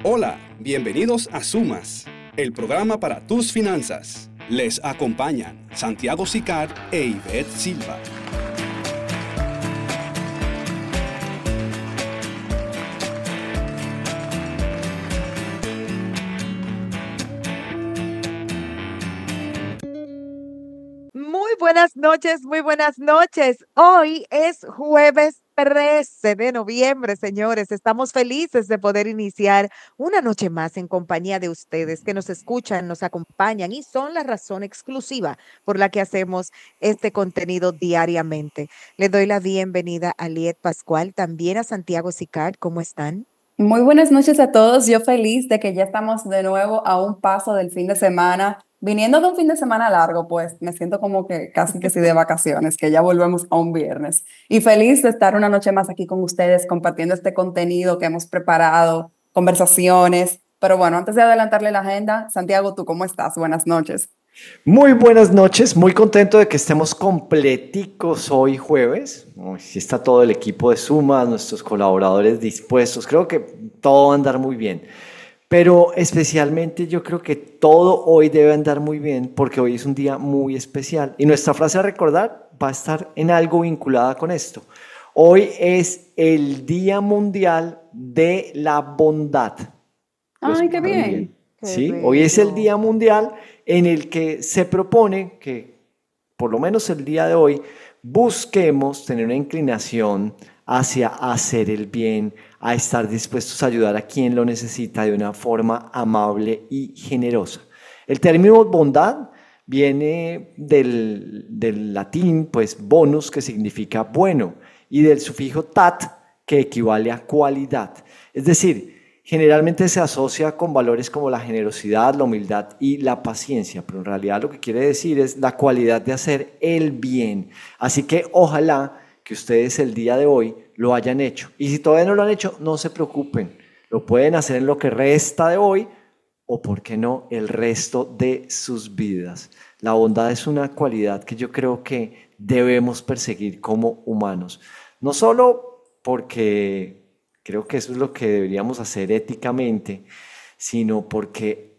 Hola, bienvenidos a Sumas, el programa para tus finanzas. Les acompañan Santiago Sicard e Ivette Silva. Muy buenas noches, muy buenas noches. Hoy es jueves 13 de noviembre, señores. Estamos felices de poder iniciar una noche más en compañía de ustedes que nos escuchan, nos acompañan y son la razón exclusiva por la que hacemos este contenido diariamente. Le doy la bienvenida a Liet Pascual, también a Santiago Sicard. ¿Cómo están? Muy buenas noches a todos. Yo feliz de que ya estamos de nuevo a un paso del fin de semana. Viniendo de un fin de semana largo, pues me siento como que casi que sí de vacaciones, que ya volvemos a un viernes. Y feliz de estar una noche más aquí con ustedes compartiendo este contenido que hemos preparado, conversaciones. Pero bueno, antes de adelantarle la agenda, Santiago, ¿tú cómo estás? Buenas noches. Muy buenas noches, muy contento de que estemos completicos hoy jueves. Uy, sí está todo el equipo de Suma, nuestros colaboradores dispuestos. Creo que todo va a andar muy bien. Pero especialmente yo creo que todo hoy debe andar muy bien porque hoy es un día muy especial. Y nuestra frase a recordar va a estar en algo vinculada con esto. Hoy es el Día Mundial de la Bondad. ¿Lo Ay, qué escucharon bien. bien? Qué ¿Sí? Hoy es el bello. Día Mundial en el que se propone que, por lo menos el día de hoy, busquemos tener una inclinación hacia hacer el bien, a estar dispuestos a ayudar a quien lo necesita de una forma amable y generosa. El término bondad viene del latín, pues bonus, que significa bueno, y del sufijo tat, que equivale a cualidad. Es decir, generalmente se asocia con valores como la generosidad, la humildad y la paciencia, pero en realidad lo que quiere decir es la cualidad de hacer el bien. Así que ojalá que ustedes el día de hoy lo hayan hecho. Y si todavía no lo han hecho, no se preocupen. Lo pueden hacer en lo que resta de hoy o, por qué no, el resto de sus vidas. La bondad es una cualidad que yo creo que debemos perseguir como humanos. No solo porque creo que eso es lo que deberíamos hacer éticamente, sino porque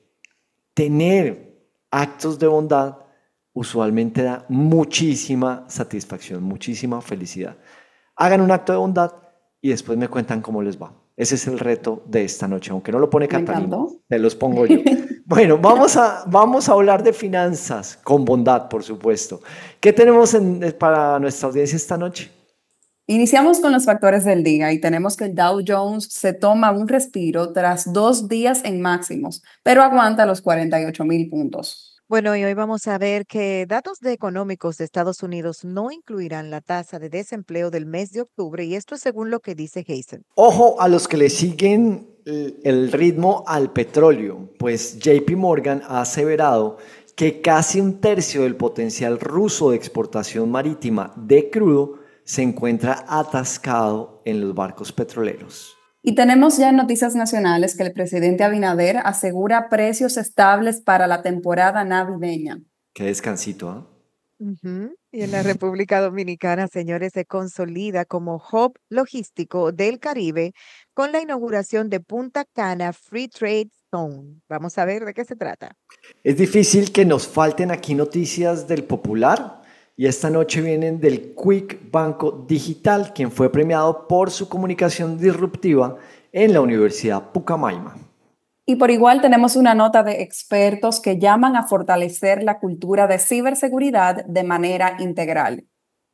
tener actos de bondad usualmente da muchísima satisfacción, muchísima felicidad. Hagan un acto de bondad y después me cuentan cómo les va. Ese es el reto de esta noche, aunque no lo pone Me Catalina, encantó. te los pongo yo. Bueno, vamos a hablar de finanzas con bondad, por supuesto. ¿Qué tenemos para nuestra audiencia esta noche? Iniciamos con los factores del día y tenemos que el Dow Jones se toma un respiro tras 2 días en máximos, pero aguanta los 48.000 puntos. Bueno, y hoy vamos a ver que datos económicos de Estados Unidos no incluirán la tasa de desempleo del mes de octubre, y esto es según lo que dice Hazen. Ojo a los que le siguen el ritmo al petróleo, pues JP Morgan ha aseverado que casi un tercio del potencial ruso de exportación marítima de crudo se encuentra atascado en los barcos petroleros. Y tenemos ya en noticias nacionales que el presidente Abinader asegura precios estables para la temporada navideña. Qué descansito, ¿ah? Ujú. Y en la República Dominicana, señores, se consolida como hub logístico del Caribe con la inauguración de Punta Cana Free Trade Zone. Vamos a ver de qué se trata. Es difícil que nos falten aquí noticias del Popular y esta noche vienen del Quick Banco Digital, quien fue premiado por su comunicación disruptiva en la Universidad Pucamaima. Y por igual tenemos una nota de expertos que llaman a fortalecer la cultura de ciberseguridad de manera integral.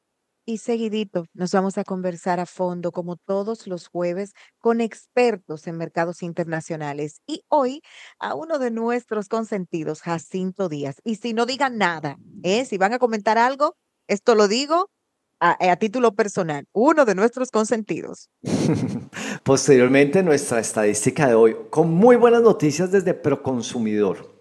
Y seguidito, nos vamos a conversar a fondo, como todos los jueves, con expertos en mercados internacionales. Y hoy a uno de nuestros consentidos, Jacinto Díaz. Y si no digan nada, si van a comentar algo, esto lo digo a título personal, uno de nuestros consentidos. Posteriormente, nuestra estadística de hoy, con muy buenas noticias desde Proconsumidor.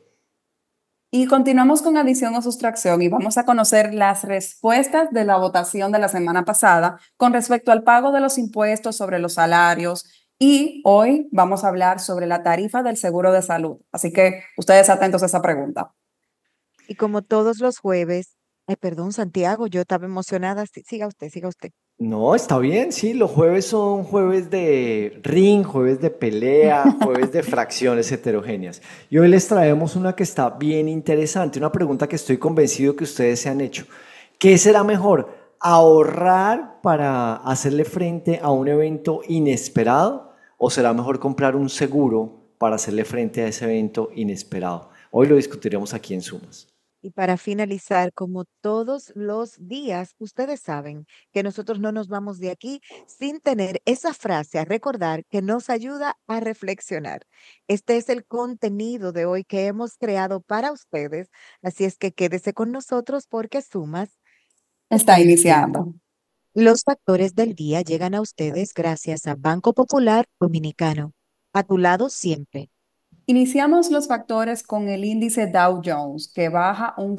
Y continuamos con adición o sustracción y vamos a conocer las respuestas de la votación de la semana pasada con respecto al pago de los impuestos sobre los salarios. Y hoy vamos a hablar sobre la tarifa del seguro de salud. Así que ustedes atentos a esa pregunta. Y como todos los jueves, ay, perdón, Santiago, yo estaba emocionada. Sí, siga usted, siga usted. No, está bien, sí, los jueves son jueves de ring, jueves de pelea, jueves de fracciones heterogéneas. Y hoy les traemos una que está bien interesante, una pregunta que estoy convencido que ustedes se han hecho. ¿Qué será mejor? ¿Ahorrar para hacerle frente a un evento inesperado o será mejor comprar un seguro para hacerle frente a ese evento inesperado? Hoy lo discutiremos aquí en Sumas. Y para finalizar, como todos los días, ustedes saben que nosotros no nos vamos de aquí sin tener esa frase a recordar que nos ayuda a reflexionar. Este es el contenido de hoy que hemos creado para ustedes, así es que quédese con nosotros porque Sumas está Está iniciando. iniciando. Los factores del día llegan a ustedes gracias a Banco Popular Dominicano. A tu lado siempre. Iniciamos los factores con el índice Dow Jones, que baja un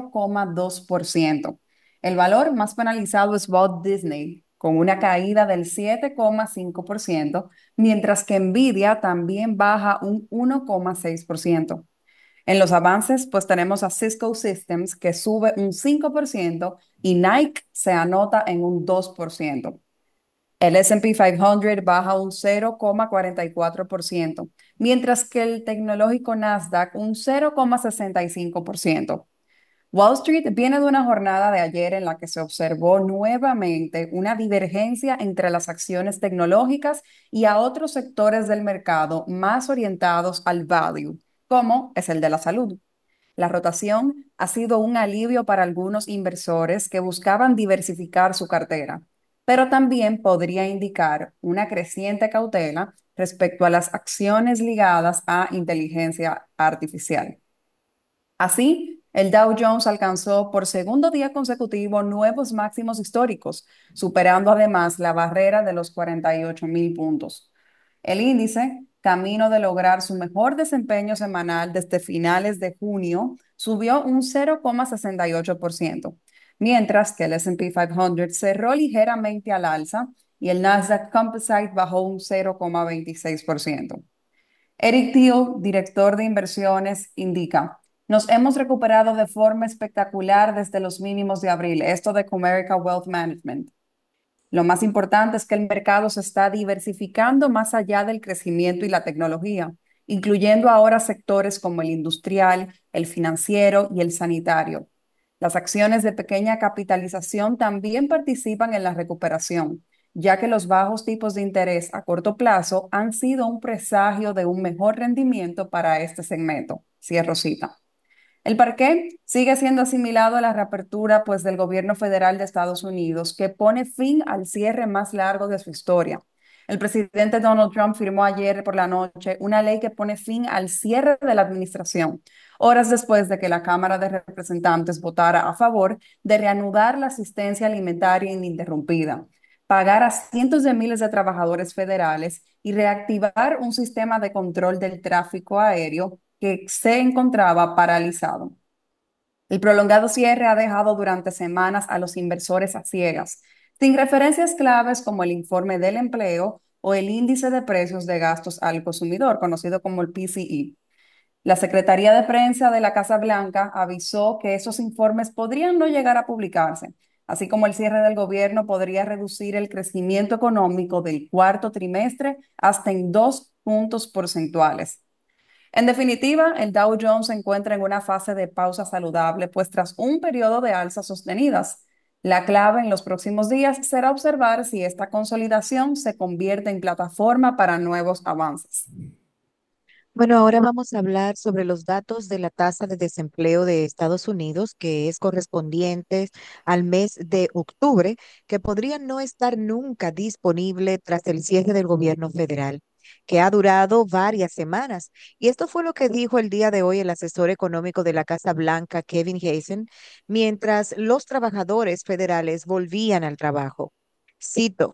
0,2%. El valor más penalizado es Walt Disney, con una caída del 7,5%, mientras que Nvidia también baja un 1,6%. En los avances, pues tenemos a Cisco Systems, que sube un 5% y Nike se anota en un 2%. El S&P 500 baja un 0,44%, mientras que el tecnológico Nasdaq un 0,65%. Wall Street viene de una jornada de ayer en la que se observó nuevamente una divergencia entre las acciones tecnológicas y a otros sectores del mercado más orientados al value, como es el de la salud. La rotación ha sido un alivio para algunos inversores que buscaban diversificar su cartera, pero también podría indicar una creciente cautela respecto a las acciones ligadas a inteligencia artificial. Así, el Dow Jones alcanzó por segundo día consecutivo nuevos máximos históricos, superando además la barrera de los 48.000 puntos. El índice, camino de lograr su mejor desempeño semanal desde finales de junio, subió un 0,68%, mientras que el S&P 500 cerró ligeramente al alza y el Nasdaq Composite bajó un 0,26%. Eric Thiel, director de inversiones, indica, nos hemos recuperado de forma espectacular desde los mínimos de abril, esto de Comerica Wealth Management. Lo más importante es que el mercado se está diversificando más allá del crecimiento y la tecnología, incluyendo ahora sectores como el industrial, el financiero y el sanitario. Las acciones de pequeña capitalización también participan en la recuperación, ya que los bajos tipos de interés a corto plazo han sido un presagio de un mejor rendimiento para este segmento. Cierro cita. El parqué sigue siendo asimilado a la reapertura pues, del gobierno federal de Estados Unidos, que pone fin al cierre más largo de su historia. El presidente Donald Trump firmó ayer por la noche una ley que pone fin al cierre de la administración, horas después de que la Cámara de Representantes votara a favor de reanudar la asistencia alimentaria ininterrumpida, pagar a cientos de miles de trabajadores federales y reactivar un sistema de control del tráfico aéreo que se encontraba paralizado. El prolongado cierre ha dejado durante semanas a los inversores a ciegas, sin referencias claves como el informe del empleo o el índice de precios de gastos al consumidor, conocido como el PCE. La Secretaría de Prensa de la Casa Blanca avisó que esos informes podrían no llegar a publicarse, así como el cierre del gobierno podría reducir el crecimiento económico del cuarto trimestre hasta en 2 puntos porcentuales. En definitiva, el Dow Jones se encuentra en una fase de pausa saludable, pues tras un periodo de alzas sostenidas, la clave en los próximos días será observar si esta consolidación se convierte en plataforma para nuevos avances. Bueno, ahora vamos a hablar sobre los datos de la tasa de desempleo de Estados Unidos, que es correspondiente al mes de octubre, que podría no estar nunca disponible tras el cierre del gobierno federal, que ha durado varias semanas. Y esto fue lo que dijo el día de hoy el asesor económico de la Casa Blanca, Kevin Hazen, mientras los trabajadores federales volvían al trabajo. Cito.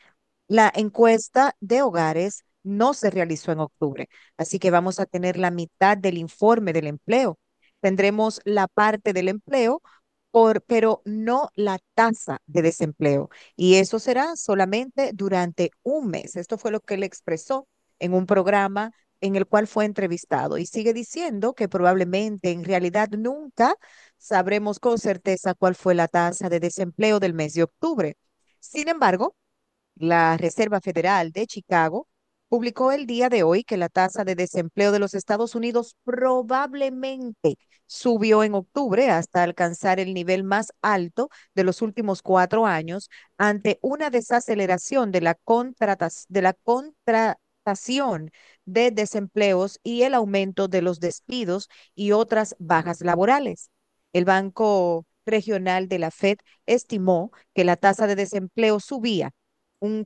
La encuesta de hogares no se realizó en octubre, así que vamos a tener la mitad del informe del empleo. Tendremos la parte del empleo, pero no la tasa de desempleo. Y eso será solamente durante un mes. Esto fue lo que él expresó en un programa en el cual fue entrevistado. Y sigue diciendo que probablemente en realidad nunca sabremos con certeza cuál fue la tasa de desempleo del mes de octubre. Sin embargo, la Reserva Federal de Chicago publicó el día de hoy que la tasa de desempleo de los Estados Unidos probablemente subió en octubre hasta alcanzar el nivel más alto de los últimos 4 años ante una desaceleración de la contratación de desempleos y el aumento de los despidos y otras bajas laborales. El Banco Regional de la Fed estimó que la tasa de desempleo subía un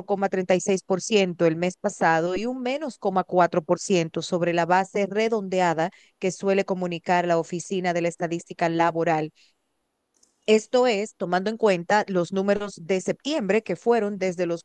4,36% el mes pasado y un -4% sobre la base redondeada que suele comunicar la Oficina de la Estadística Laboral. Esto es, tomando en cuenta los números de septiembre, que fueron desde los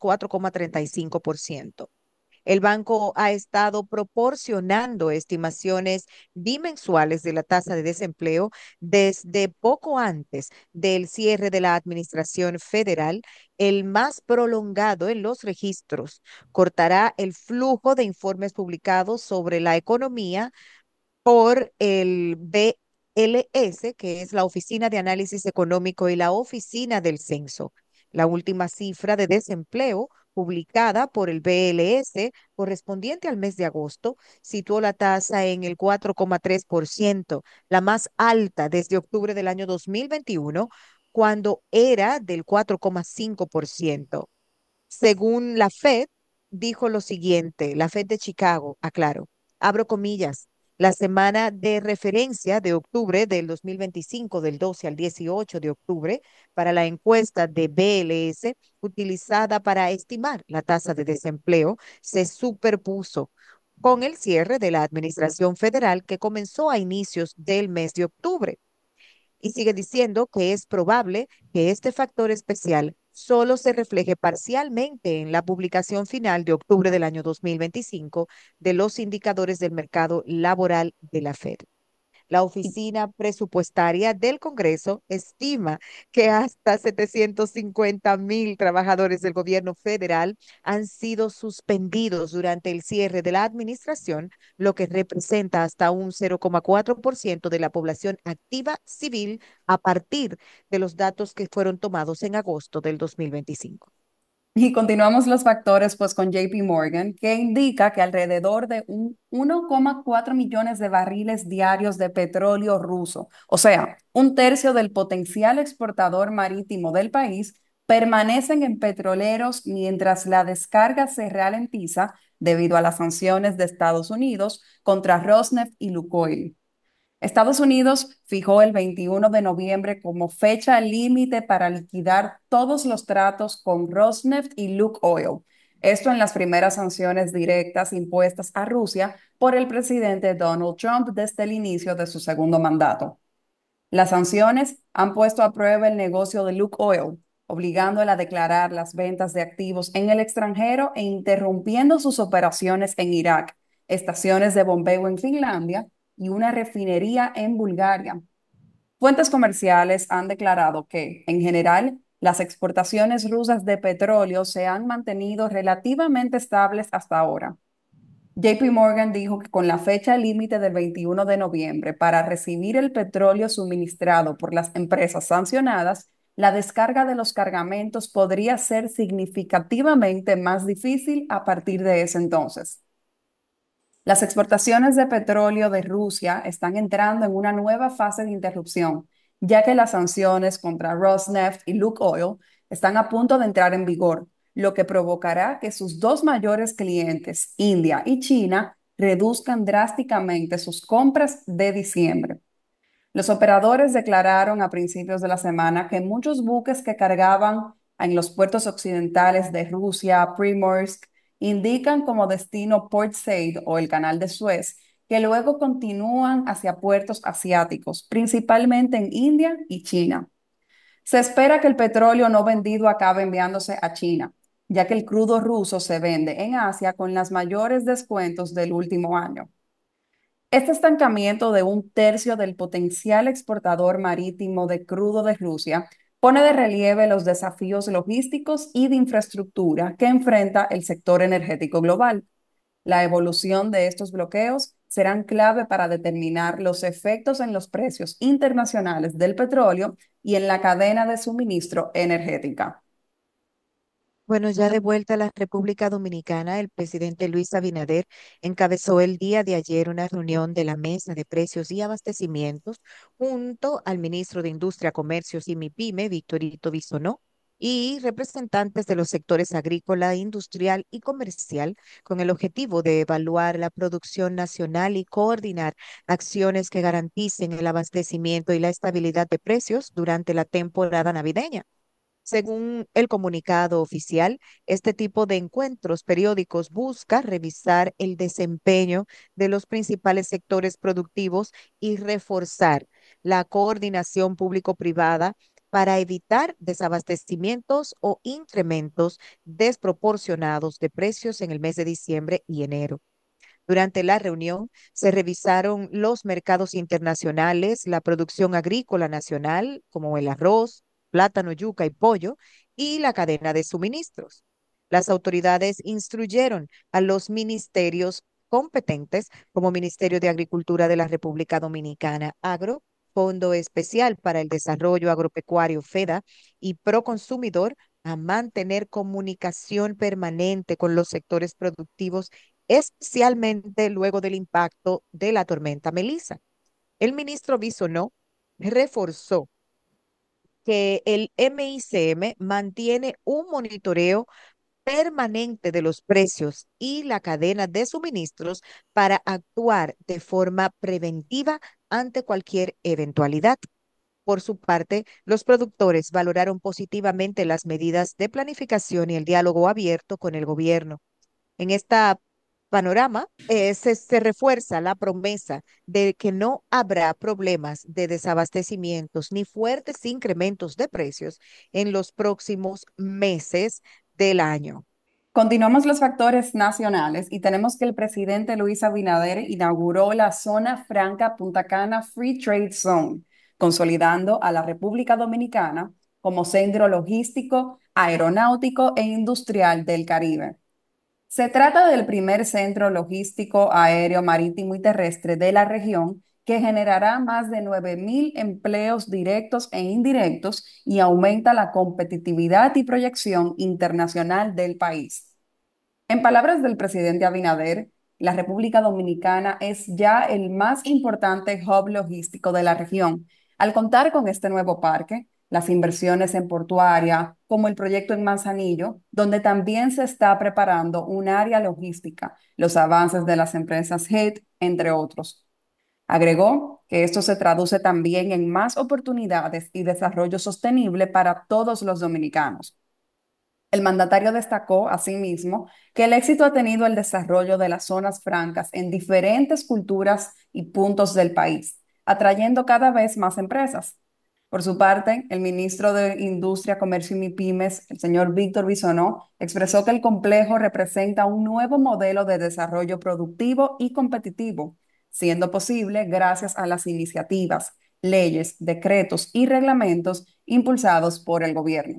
4,35%. El banco ha estado proporcionando estimaciones bimensuales de la tasa de desempleo desde poco antes del cierre de la administración federal, el más prolongado en los registros. Cortará el flujo de informes publicados sobre la economía por el BLS, que es la Oficina de Análisis Económico y la Oficina del Censo. La última cifra de desempleo publicada por el BLS, correspondiente al mes de agosto, situó la tasa en el 4,3%, la más alta desde octubre del año 2021, cuando era del 4,5%. Según la Fed, dijo lo siguiente, la Fed de Chicago, aclaro, abro comillas, la semana de referencia de octubre del 2025, del 12 al 18 de octubre, para la encuesta de BLS utilizada para estimar la tasa de desempleo, se superpuso con el cierre de la administración federal que comenzó a inicios del mes de octubre. Y sigue diciendo que es probable que este factor especial solo se refleje parcialmente en la publicación final de octubre del año 2025 de los indicadores del mercado laboral de la Fed. La Oficina Presupuestaria del Congreso estima que hasta 750,000 trabajadores del gobierno federal han sido suspendidos durante el cierre de la administración, lo que representa hasta un 0,4% de la población activa civil a partir de los datos que fueron tomados en agosto del 2025. Y continuamos los factores pues con JP Morgan, que indica que alrededor de 1,4 millones de barriles diarios de petróleo ruso, o sea, un tercio del potencial exportador marítimo del país, permanecen en petroleros mientras la descarga se ralentiza debido a las sanciones de Estados Unidos contra Rosneft y Lukoil. Estados Unidos fijó el 21 de noviembre como fecha límite para liquidar todos los tratos con Rosneft y Lukoil. Esto en las primeras sanciones directas impuestas a Rusia por el presidente Donald Trump desde el inicio de su segundo mandato. Las sanciones han puesto a prueba el negocio de Lukoil, obligándola a declarar las ventas de activos en el extranjero e interrumpiendo sus operaciones en Irak, estaciones de bombeo en Finlandia y una refinería en Bulgaria. Fuentes comerciales han declarado que, en general, las exportaciones rusas de petróleo se han mantenido relativamente estables hasta ahora. JP Morgan dijo que con la fecha límite del 21 de noviembre para recibir el petróleo suministrado por las empresas sancionadas, la descarga de los cargamentos podría ser significativamente más difícil a partir de ese entonces. Las exportaciones de petróleo de Rusia están entrando en una nueva fase de interrupción, ya que las sanciones contra Rosneft y Lukoil están a punto de entrar en vigor, lo que provocará que sus dos mayores clientes, India y China, reduzcan drásticamente sus compras de diciembre. Los operadores declararon a principios de la semana que muchos buques que cargaban en los puertos occidentales de Rusia, Primorsk, indican como destino Port Said o el Canal de Suez, que luego continúan hacia puertos asiáticos, principalmente en India y China. Se espera que el petróleo no vendido acabe enviándose a China, ya que el crudo ruso se vende en Asia con los mayores descuentos del último año. Este estancamiento de un tercio del potencial exportador marítimo de crudo de Rusia pone de relieve los desafíos logísticos y de infraestructura que enfrenta el sector energético global. La evolución de estos bloqueos serán clave para determinar los efectos en los precios internacionales del petróleo y en la cadena de suministro energética. Bueno, ya de vuelta a la República Dominicana, el presidente Luis Abinader encabezó el día de ayer una reunión de la Mesa de Precios y Abastecimientos junto al ministro de Industria, Comercios y MIPYME, Victorito Bisonó, y representantes de los sectores agrícola, industrial y comercial, con el objetivo de evaluar la producción nacional y coordinar acciones que garanticen el abastecimiento y la estabilidad de precios durante la temporada navideña. Según el comunicado oficial, este tipo de encuentros periódicos busca revisar el desempeño de los principales sectores productivos y reforzar la coordinación público-privada para evitar desabastecimientos o incrementos desproporcionados de precios en el mes de diciembre y enero. Durante la reunión se revisaron los mercados internacionales, la producción agrícola nacional, como el arroz, plátano, yuca y pollo, y la cadena de suministros. Las autoridades instruyeron a los ministerios competentes, como Ministerio de Agricultura de la República Dominicana, Agro, Fondo Especial para el Desarrollo Agropecuario FEDA y Proconsumidor, a mantener comunicación permanente con los sectores productivos, especialmente luego del impacto de la tormenta Melissa. El ministro Bisonó reforzó que el MICM mantiene un monitoreo permanente de los precios y la cadena de suministros para actuar de forma preventiva ante cualquier eventualidad. Por su parte, los productores valoraron positivamente las medidas de planificación y el diálogo abierto con el gobierno. En esta panorama, se refuerza la promesa de que no habrá problemas de desabastecimientos ni fuertes incrementos de precios en los próximos meses del año. Continuamos los factores nacionales y tenemos que el presidente Luis Abinader inauguró la Zona Franca Punta Cana Free Trade Zone, consolidando a la República Dominicana como centro logístico, aeronáutico e industrial del Caribe. Se trata del primer centro logístico aéreo, marítimo y terrestre de la región que generará más de 9.000 empleos directos e indirectos y aumenta la competitividad y proyección internacional del país. En palabras del presidente Abinader, la República Dominicana es ya el más importante hub logístico de la región. Al contar con este nuevo parque, las inversiones en portuaria, como el proyecto en Manzanillo, donde también se está preparando un área logística, los avances de las empresas HEAD, entre otros. Agregó que esto se traduce también en más oportunidades y desarrollo sostenible para todos los dominicanos. El mandatario destacó, asimismo, que el éxito ha tenido el desarrollo de las zonas francas en diferentes culturas y puntos del país, atrayendo cada vez más empresas. Por su parte, el ministro de Industria, Comercio y MIPYMES, el señor Víctor Bisonó, expresó que el complejo representa un nuevo modelo de desarrollo productivo y competitivo, siendo posible gracias a las iniciativas, leyes, decretos y reglamentos impulsados por el gobierno.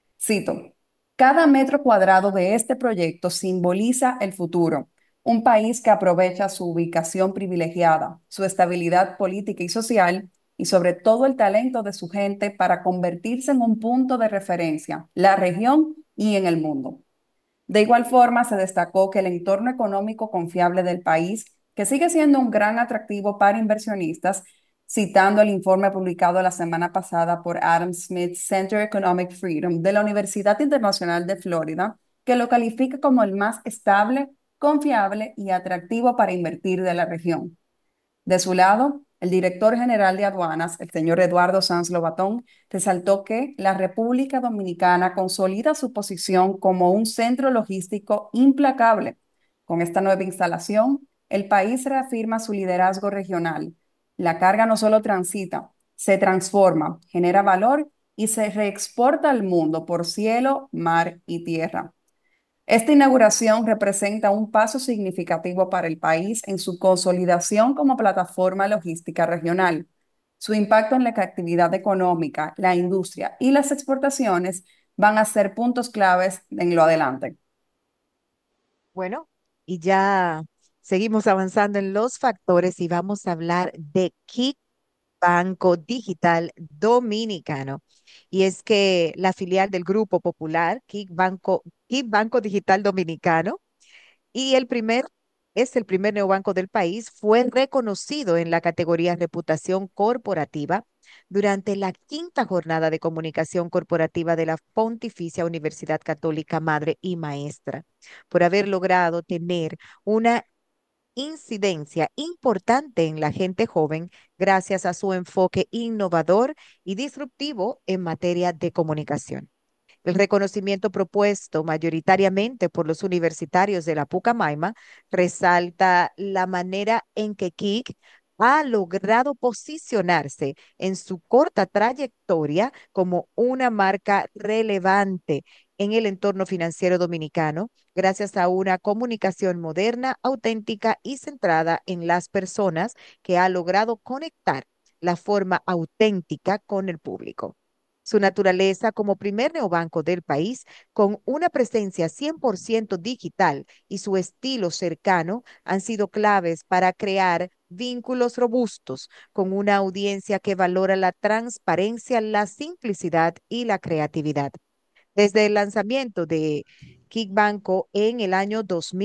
Cito, cada metro cuadrado de este proyecto simboliza el futuro, un país que aprovecha su ubicación privilegiada, su estabilidad política y social y sobre todo el talento de su gente para convertirse en un punto de referencia, la región y en el mundo. De igual forma, se destacó que el entorno económico confiable del país, que sigue siendo un gran atractivo para inversionistas, citando el informe publicado la semana pasada por Adam Smith Center Economic Freedom de la Universidad Internacional de Florida, que lo califica como el más estable, confiable y atractivo para invertir de la región. De su lado, el director general de aduanas, el señor Eduardo Sanz Lobatón, resaltó que la República Dominicana consolida su posición como un centro logístico implacable. Con esta nueva instalación, el país reafirma su liderazgo regional. La carga no solo transita, se transforma, genera valor y se reexporta al mundo por cielo, mar y tierra. Esta inauguración representa un paso significativo para el país en su consolidación como plataforma logística regional. Su impacto en la actividad económica, la industria y las exportaciones van a ser puntos claves en lo adelante. Bueno, y ya seguimos avanzando en los factores y vamos a hablar de Banco Digital Dominicano. Y es que la filial del Grupo Popular, Kik Banco Digital Dominicano, y es el primer neobanco del país, fue reconocido en la categoría Reputación Corporativa durante la quinta jornada de comunicación corporativa de la Pontificia Universidad Católica Madre y Maestra, por haber logrado tener una incidencia importante en la gente joven gracias a su enfoque innovador y disruptivo en materia de comunicación. El reconocimiento propuesto mayoritariamente por los universitarios de la Pucamaima resalta la manera en que Kik ha logrado posicionarse en su corta trayectoria como una marca relevante en el entorno financiero dominicano, gracias a una comunicación moderna, auténtica y centrada en las personas que ha logrado conectar la forma auténtica con el público. Su naturaleza como primer neobanco del país, con una presencia 100% digital y su estilo cercano, han sido claves para crear vínculos robustos con una audiencia que valora la transparencia, la simplicidad y la creatividad. Desde el lanzamiento de Kik Banco en el año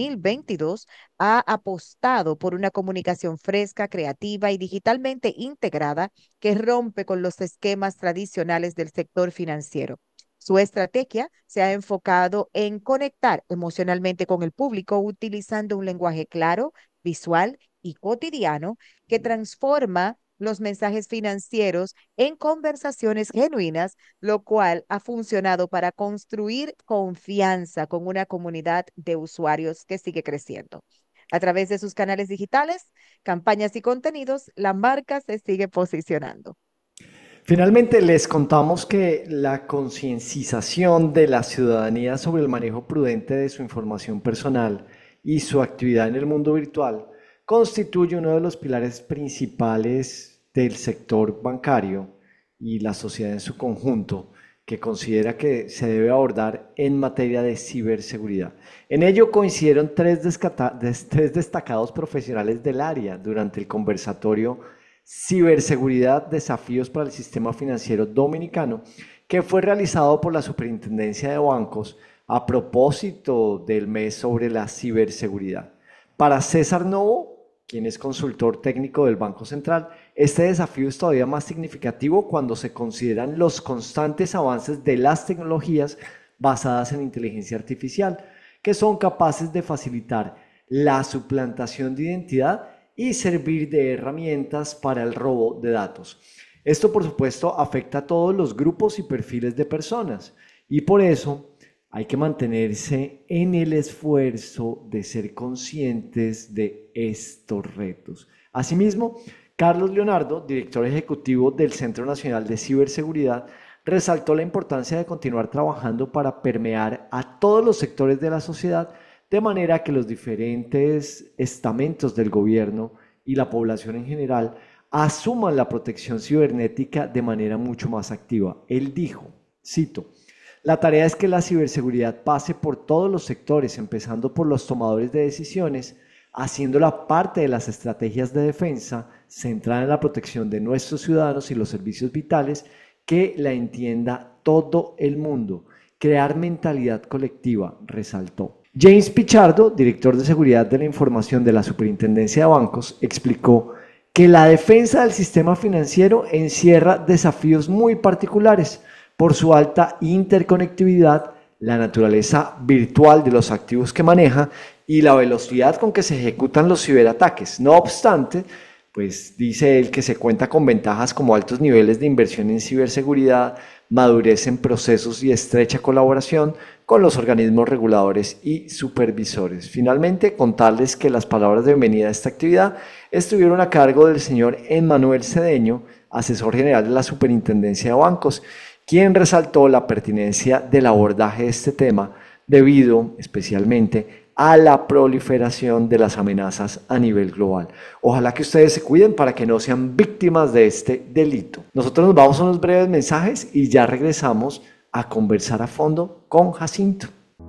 2022, ha apostado por una comunicación fresca, creativa y digitalmente integrada que rompe con los esquemas tradicionales del sector financiero. Su estrategia se ha enfocado en conectar emocionalmente con el público utilizando un lenguaje claro, visual y cotidiano que transforma los mensajes financieros en conversaciones genuinas, lo cual ha funcionado para construir confianza con una comunidad de usuarios que sigue creciendo. A través de sus canales digitales, campañas y contenidos, la marca se sigue posicionando. Finalmente, les contamos que la concienciación de la ciudadanía sobre el manejo prudente de su información personal y su actividad en el mundo virtual constituye uno de los pilares principales del sector bancario y la sociedad en su conjunto, que considera que se debe abordar en materia de ciberseguridad. En ello coincidieron tres destacados profesionales del área durante el conversatorio Ciberseguridad, desafíos para el sistema financiero dominicano, que fue realizado por la Superintendencia de Bancos a propósito del mes sobre la ciberseguridad. Para César Novo, quien es consultor técnico del Banco Central, este desafío es todavía más significativo cuando se consideran los constantes avances de las tecnologías basadas en inteligencia artificial, que son capaces de facilitar la suplantación de identidad y servir de herramientas para el robo de datos. Esto, por supuesto, afecta a todos los grupos y perfiles de personas, y por eso hay que mantenerse en el esfuerzo de ser conscientes de estos retos. Asimismo, Carlos Leonardo, director ejecutivo del Centro Nacional de Ciberseguridad, resaltó la importancia de continuar trabajando para permear a todos los sectores de la sociedad, de manera que los diferentes estamentos del gobierno y la población en general asuman la protección cibernética de manera mucho más activa. Él dijo, cito: "La tarea es que la ciberseguridad pase por todos los sectores, empezando por los tomadores de decisiones, haciéndola parte de las estrategias de defensa centrada en la protección de nuestros ciudadanos y los servicios vitales, que la entienda todo el mundo. Crear mentalidad colectiva", resaltó. James Pichardo, director de Seguridad de la Información de la Superintendencia de Bancos, explicó que la defensa del sistema financiero encierra desafíos muy particulares por su alta interconectividad, la naturaleza virtual de los activos que maneja y la velocidad con que se ejecutan los ciberataques. No obstante, pues dice él que se cuenta con ventajas como altos niveles de inversión en ciberseguridad, madurez en procesos y estrecha colaboración con los organismos reguladores y supervisores. Finalmente, contarles que las palabras de bienvenida a esta actividad estuvieron a cargo del señor Emmanuel Cedeño, asesor general de la Superintendencia de Bancos, quien resaltó la pertinencia del abordaje de este tema debido especialmente a la proliferación de las amenazas a nivel global. Ojalá que ustedes se cuiden para que no sean víctimas de este delito. Nosotros nos vamos a unos breves mensajes y ya regresamos a conversar a fondo con Jacinto.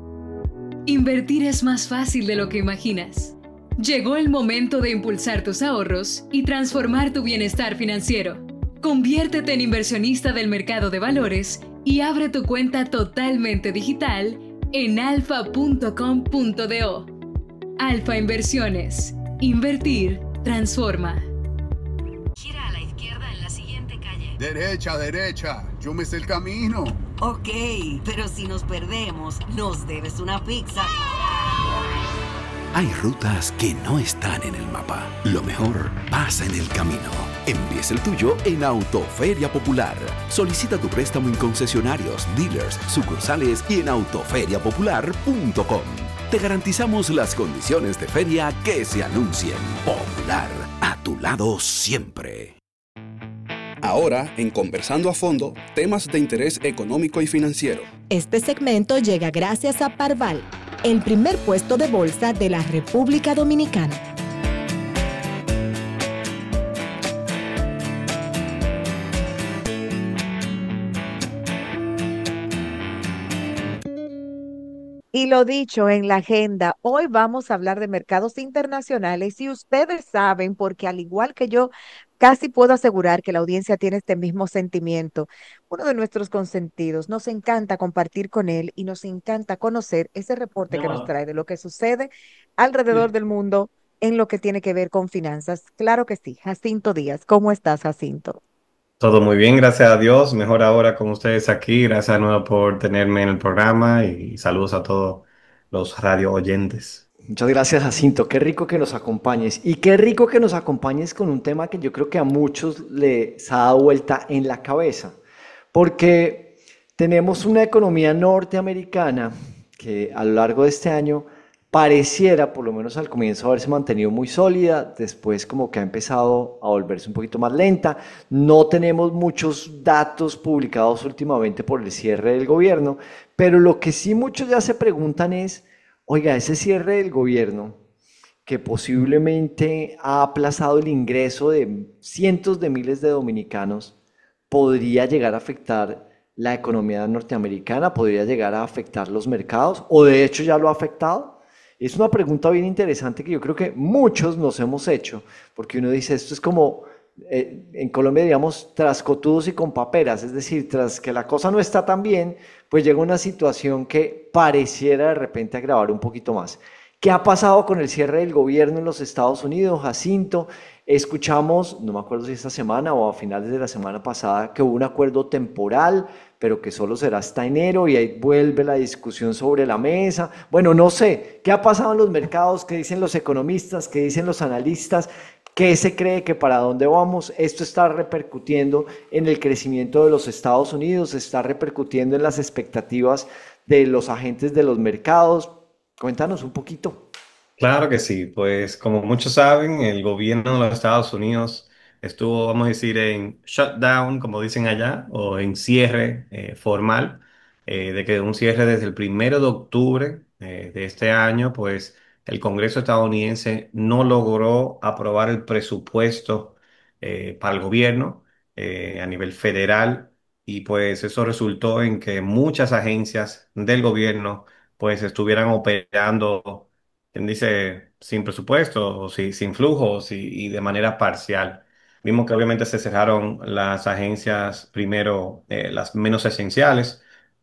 Invertir es más fácil de lo que imaginas. Llegó el momento de impulsar tus ahorros y transformar tu bienestar financiero. Conviértete en inversionista del mercado de valores y abre tu cuenta totalmente digital en alfa.com.do. Alfa Inversiones. Invertir transforma. Gira a la izquierda en la siguiente calle. Derecha, derecha. Yo me sé el camino. Ok, pero si nos perdemos, nos debes una pizza. Hay rutas que no están en el mapa. Lo mejor pasa en el camino. Empieza el tuyo en Autoferia Popular. Solicita tu préstamo en concesionarios, dealers, sucursales y en autoferiapopular.com. Te garantizamos las condiciones de feria que se anuncien. Popular, a tu lado siempre. Ahora, en Conversando a Fondo, temas de interés económico y financiero. Este segmento llega gracias a Parval, el primer puesto de bolsa de la República Dominicana. Y lo dicho en la agenda, hoy vamos a hablar de mercados internacionales y ustedes saben, porque al igual que yo, casi puedo asegurar que la audiencia tiene este mismo sentimiento. Uno de nuestros consentidos, nos encanta compartir con él y nos encanta conocer ese reporte que nos trae de lo que sucede alrededor del mundo en lo que tiene que ver con finanzas. Claro que sí. Jacinto Díaz, ¿cómo estás, Jacinto? Todo muy bien, gracias a Dios. Mejor ahora con ustedes aquí. Gracias de nuevo por tenerme en el programa y saludos a todos los radio oyentes. Muchas gracias, Jacinto. Qué rico que nos acompañes. Y qué rico que nos acompañes con un tema que yo creo que a muchos les ha dado vuelta en la cabeza. Porque tenemos una economía norteamericana que a lo largo de este año pareciera, por lo menos al comienzo, haberse mantenido muy sólida, después como que ha empezado a volverse un poquito más lenta. No tenemos muchos datos publicados últimamente por el cierre del gobierno, pero lo que sí muchos ya se preguntan es, oiga, ese cierre del gobierno que posiblemente ha aplazado el ingreso de cientos de miles de dominicanos, podría llegar a afectar la economía norteamericana, podría llegar a afectar los mercados, o de hecho ya lo ha afectado. Es una pregunta bien interesante que yo creo que muchos nos hemos hecho, porque uno dice, esto es como, en Colombia digamos, tras cotudos y con paperas, es decir, tras que la cosa no está tan bien, pues llega una situación que pareciera de repente agravar un poquito más. ¿Qué ha pasado con el cierre del gobierno en los Estados Unidos, Jacinto? Escuchamos, no me acuerdo si esta semana o a finales de la semana pasada, que hubo un acuerdo temporal, pero que solo será hasta enero y ahí vuelve la discusión sobre la mesa. Bueno, no sé, ¿qué ha pasado en los mercados? ¿Qué dicen los economistas? ¿Qué dicen los analistas? ¿Qué se cree que para dónde vamos? Esto está repercutiendo en el crecimiento de los Estados Unidos, está repercutiendo en las expectativas de los agentes de los mercados. Cuéntanos un poquito. Claro que sí, pues como muchos saben, el gobierno de los Estados Unidos estuvo, vamos a decir, en shutdown, como dicen allá, o en cierre formal, de que un cierre desde el 1 de octubre de este año, pues el Congreso estadounidense no logró aprobar el presupuesto para el gobierno a nivel federal y pues eso resultó en que muchas agencias del gobierno pues estuvieran operando quien dice sin presupuesto, o sin flujos y de manera parcial. Vimos que obviamente se cerraron las agencias primero, las menos esenciales,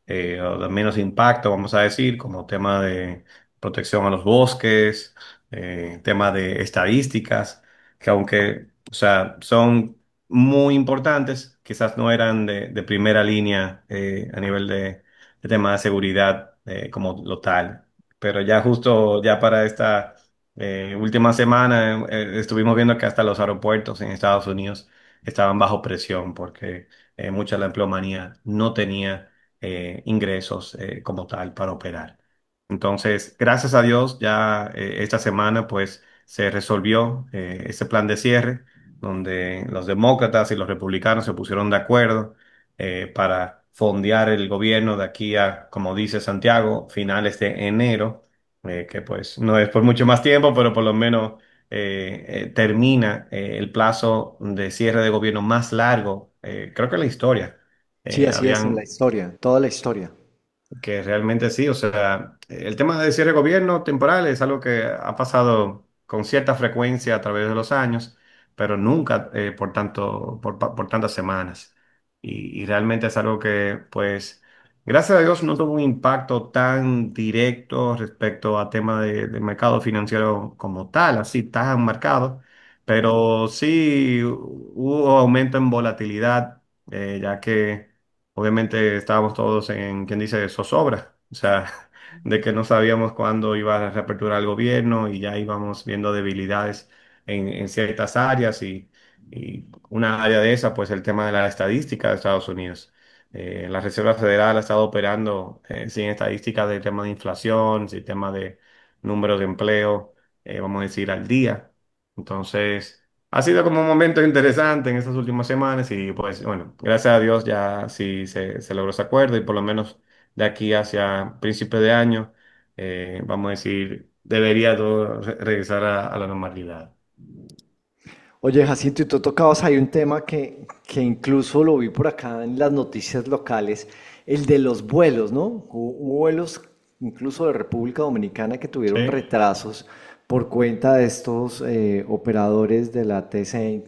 o de menos impacto, vamos a decir, como tema de protección a los bosques, tema de estadísticas, que aunque, o sea, son muy importantes, quizás no eran de primera línea a nivel de tema de seguridad como lo tal. Pero ya justo ya para esta última semana estuvimos viendo que hasta los aeropuertos en Estados Unidos estaban bajo presión porque mucha de la empleomanía no tenía ingresos como tal para operar. Entonces, gracias a Dios, ya esta semana pues se resolvió ese plan de cierre donde los demócratas y los republicanos se pusieron de acuerdo para fondear el gobierno de aquí a, como dice Santiago, finales de enero, que pues no es por mucho más tiempo, pero por lo menos termina el plazo de cierre de gobierno más largo, creo que en la historia. Sí, así es en la Habían historia, toda la historia. que realmente sí, o sea, el tema de cierre de gobierno temporal es algo que ha pasado con cierta frecuencia a través de los años, pero nunca por tantas semanas. Y realmente es algo que, pues, gracias a Dios no tuvo un impacto tan directo respecto a tema de mercado financiero como tal, así tan marcado, pero sí hubo aumento en volatilidad, ya que obviamente estábamos todos en, quien dice, zozobra, o sea, de que no sabíamos cuándo iba a reaperturar el gobierno y ya íbamos viendo debilidades en ciertas áreas y una área de esa, pues el tema de la estadística de Estados Unidos. La Reserva Federal ha estado operando sin estadística del tema de inflación, sin tema de número de empleo, vamos a decir, al día. Entonces, ha sido como un momento interesante en estas últimas semanas y pues bueno, gracias a Dios ya sí se logró ese acuerdo y por lo menos de aquí hacia principio de año, vamos a decir, debería todo regresar a la normalidad. Oye, Jacinto, y tú tocabas ahí un tema que incluso lo vi por acá en las noticias locales, el de los vuelos, ¿no? Hubo vuelos incluso de República Dominicana que tuvieron Sí, retrasos por cuenta de estos operadores de la TSA,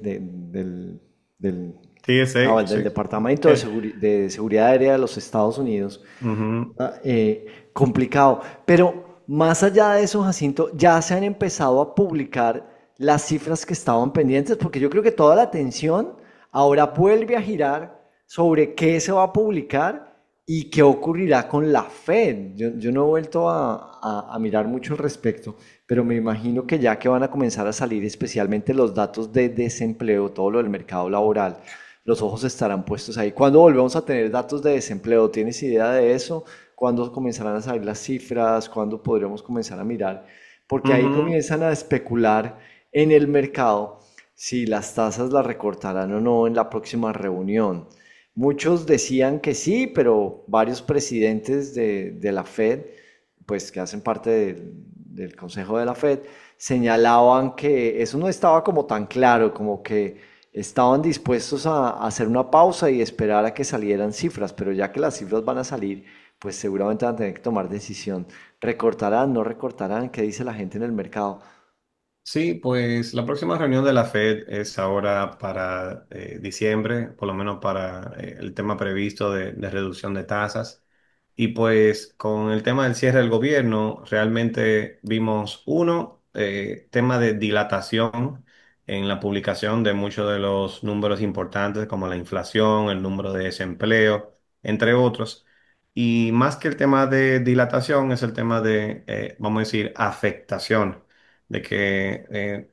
del, TSA, del sí. Departamento Eh, de Seguridad Aérea de los Estados Unidos. ujú. Complicado. Pero más allá de eso, Jacinto, ya se han empezado a publicar las cifras que estaban pendientes, porque yo creo que toda la atención ahora vuelve a girar sobre qué se va a publicar y qué ocurrirá con la Fed. Yo no he vuelto a mirar mucho al respecto, pero me imagino que ya que van a comenzar a salir especialmente los datos de desempleo, todo lo del mercado laboral, los ojos estarán puestos ahí. ¿Cuándo volvemos a tener datos de desempleo? ¿Tienes idea de eso? ¿Cuándo comenzarán a salir las cifras? ¿Cuándo podremos comenzar a mirar? Porque ahí Ujú. comienzan a especular en el mercado si las tasas las recortarán o no en la próxima reunión. Muchos decían que sí, pero varios presidentes de la Fed, pues que hacen parte del Consejo de la Fed, señalaban que eso no estaba como tan claro, como que estaban dispuestos a hacer una pausa y esperar a que salieran cifras, pero ya que las cifras van a salir, pues seguramente van a tener que tomar decisión. ¿Recortarán, no recortarán? ¿Qué dice la gente en el mercado? Sí, pues la próxima reunión de la Fed es ahora para diciembre, por lo menos para el tema previsto de reducción de tasas. Y pues con el tema del cierre del gobierno, realmente vimos uno, tema de dilatación en la publicación de muchos de los números importantes como la inflación, el número de desempleo, entre otros. Y más que el tema de dilatación, es el tema de, vamos a decir, afectación de que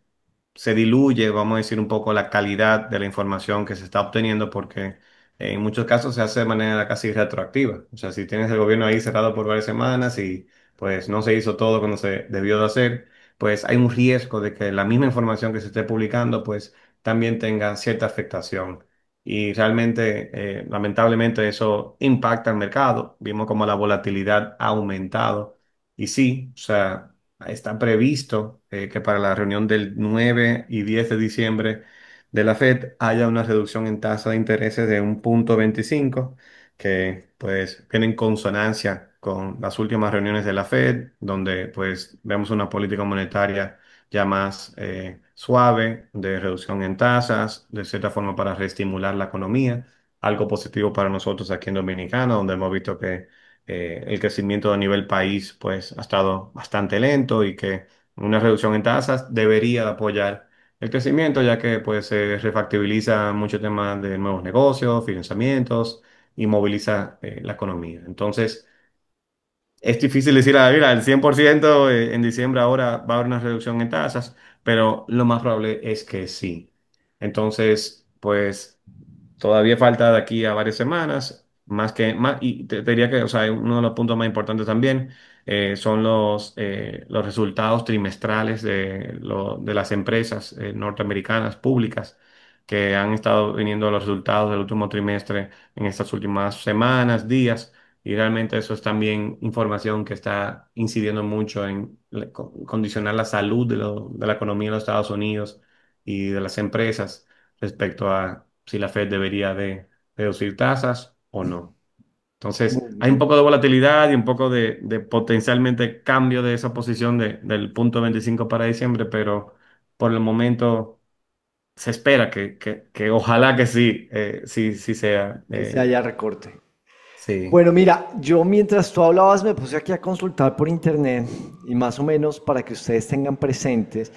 se diluye, vamos a decir, un poco la calidad de la información que se está obteniendo porque en muchos casos se hace de manera casi retroactiva. O sea, si tienes el gobierno ahí cerrado por varias semanas y pues no se hizo todo cuando se debió de hacer, pues hay un riesgo de que la misma información que se esté publicando pues también tenga cierta afectación. Y realmente, lamentablemente, eso impacta al mercado. Vimos como la volatilidad ha aumentado. Y sí, o sea, está previsto que para la reunión del 9 y 10 de diciembre de la Fed haya una reducción en tasa de intereses de 1,25, que pues viene en consonancia con las últimas reuniones de la Fed, donde pues vemos una política monetaria ya más suave de reducción en tasas, de cierta forma para reestimular la economía, algo positivo para nosotros aquí en Dominicana, donde hemos visto que el crecimiento a nivel país pues ha estado bastante lento y que una reducción en tasas debería de apoyar el crecimiento ya que pues se refactibiliza mucho tema de nuevos negocios, financiamientos y moviliza la economía. Entonces, es difícil decir, mira, el 100% en diciembre ahora va a haber una reducción en tasas, pero lo más probable es que sí. Entonces, pues todavía falta de aquí a varias semanas, y te diría que, o sea, uno de los puntos más importantes también son los resultados trimestrales de las empresas norteamericanas públicas que han estado viniendo los resultados del último trimestre en estas últimas semanas, días. Y realmente eso es también información que está incidiendo mucho en condicionar la salud de la economía de los Estados Unidos y de las empresas respecto a si la Fed debería de reducir tasas o no. Entonces, Muy hay un bien. poco de volatilidad y un poco de potencialmente cambio de esa posición del punto 25 para diciembre, pero por el momento se espera que ojalá que sí, sí sea. Que se haya recorte. Sí. Bueno, mira, yo mientras tú hablabas me puse aquí a consultar por internet y más o menos para que ustedes tengan presentes,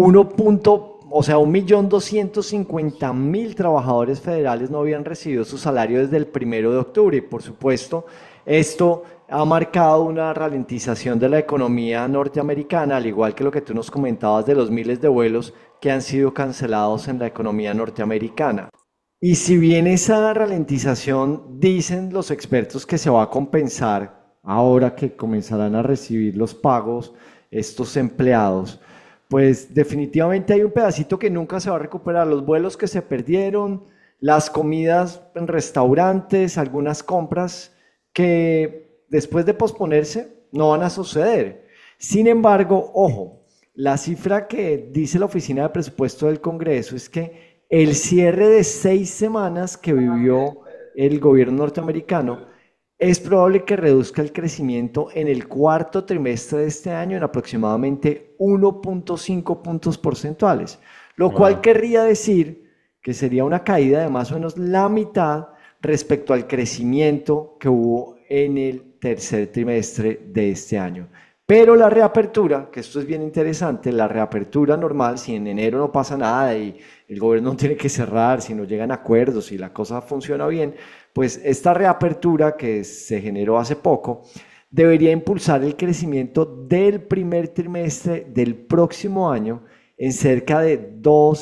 1.250.000 trabajadores federales no habían recibido su salario desde el 1 de octubre y por supuesto esto ha marcado una ralentización de la economía norteamericana, al igual que lo que tú nos comentabas de los miles de vuelos que han sido cancelados en la economía norteamericana. Y si bien esa ralentización, dicen los expertos que se va a compensar ahora que comenzarán a recibir los pagos estos empleados, pues definitivamente hay un pedacito que nunca se va a recuperar, los vuelos que se perdieron, las comidas en restaurantes, algunas compras que después de posponerse no van a suceder. Sin embargo, ojo, la cifra que dice la Oficina de Presupuesto del Congreso es que el cierre de 6 semanas que vivió el gobierno norteamericano es probable que reduzca el crecimiento en el cuarto trimestre de este año en aproximadamente 1.5 puntos porcentuales, lo cual querría decir que sería una caída de más o menos la mitad respecto al crecimiento que hubo en el tercer trimestre de este año. Pero la reapertura, que esto es bien interesante, la reapertura normal, si en enero no pasa nada y el gobierno no tiene que cerrar, si no llegan a acuerdos y la cosa funciona bien, pues esta reapertura que se generó hace poco debería impulsar el crecimiento del primer trimestre del próximo año en cerca de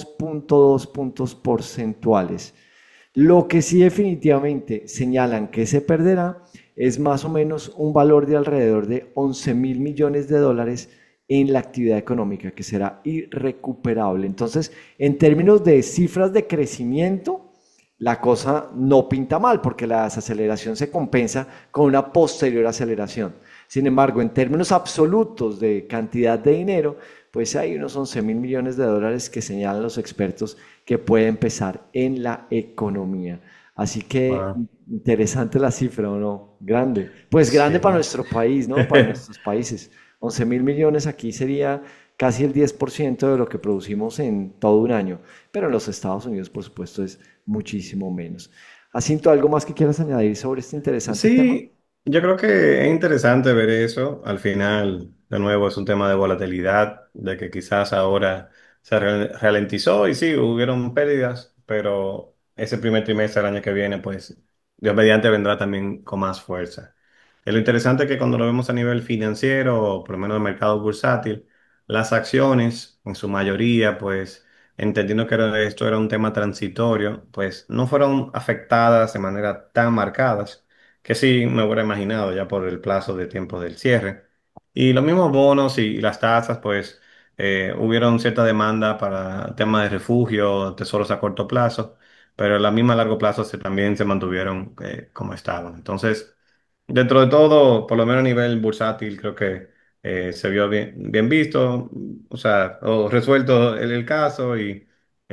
2.2 puntos porcentuales. Lo que sí definitivamente señalan que se perderá es más o menos un valor de alrededor de 11.000 millones de dólares en la actividad económica, que será irrecuperable. Entonces, en términos de cifras de crecimiento, la cosa no pinta mal, porque la desaceleración se compensa con una posterior aceleración. Sin embargo, en términos absolutos de cantidad de dinero, pues hay unos 11.000 millones de dólares que señalan los expertos que puede empezar en la economía. Así que interesante la cifra, ¿o no? Grande. Pues grande para nuestro país, ¿no? Para nuestros países. 11.000 millones aquí sería casi el 10% de lo que producimos en todo un año. Pero en los Estados Unidos, por supuesto, es muchísimo menos. Jacinto, ¿algo más que quieras añadir sobre este interesante tema? Sí, yo creo que es interesante ver eso. Al final, de nuevo, es un tema de volatilidad, de que quizás ahora se ralentizó y sí, hubieron pérdidas, pero ese primer trimestre del año que viene, pues, Dios mediante vendrá también con más fuerza. Lo interesante es que cuando lo vemos a nivel financiero, o por lo menos el mercado bursátil, las acciones, en su mayoría, pues, entendiendo que esto era un tema transitorio, pues no fueron afectadas de manera tan marcadas que sí me hubiera imaginado ya por el plazo de tiempo del cierre. Y los mismos bonos y las tasas, pues hubieron cierta demanda para temas de refugio, tesoros a corto plazo, pero la misma a largo plazo también se mantuvieron como estaban. Entonces, dentro de todo, por lo menos a nivel bursátil, creo que se vio bien visto, o sea, o resuelto el caso y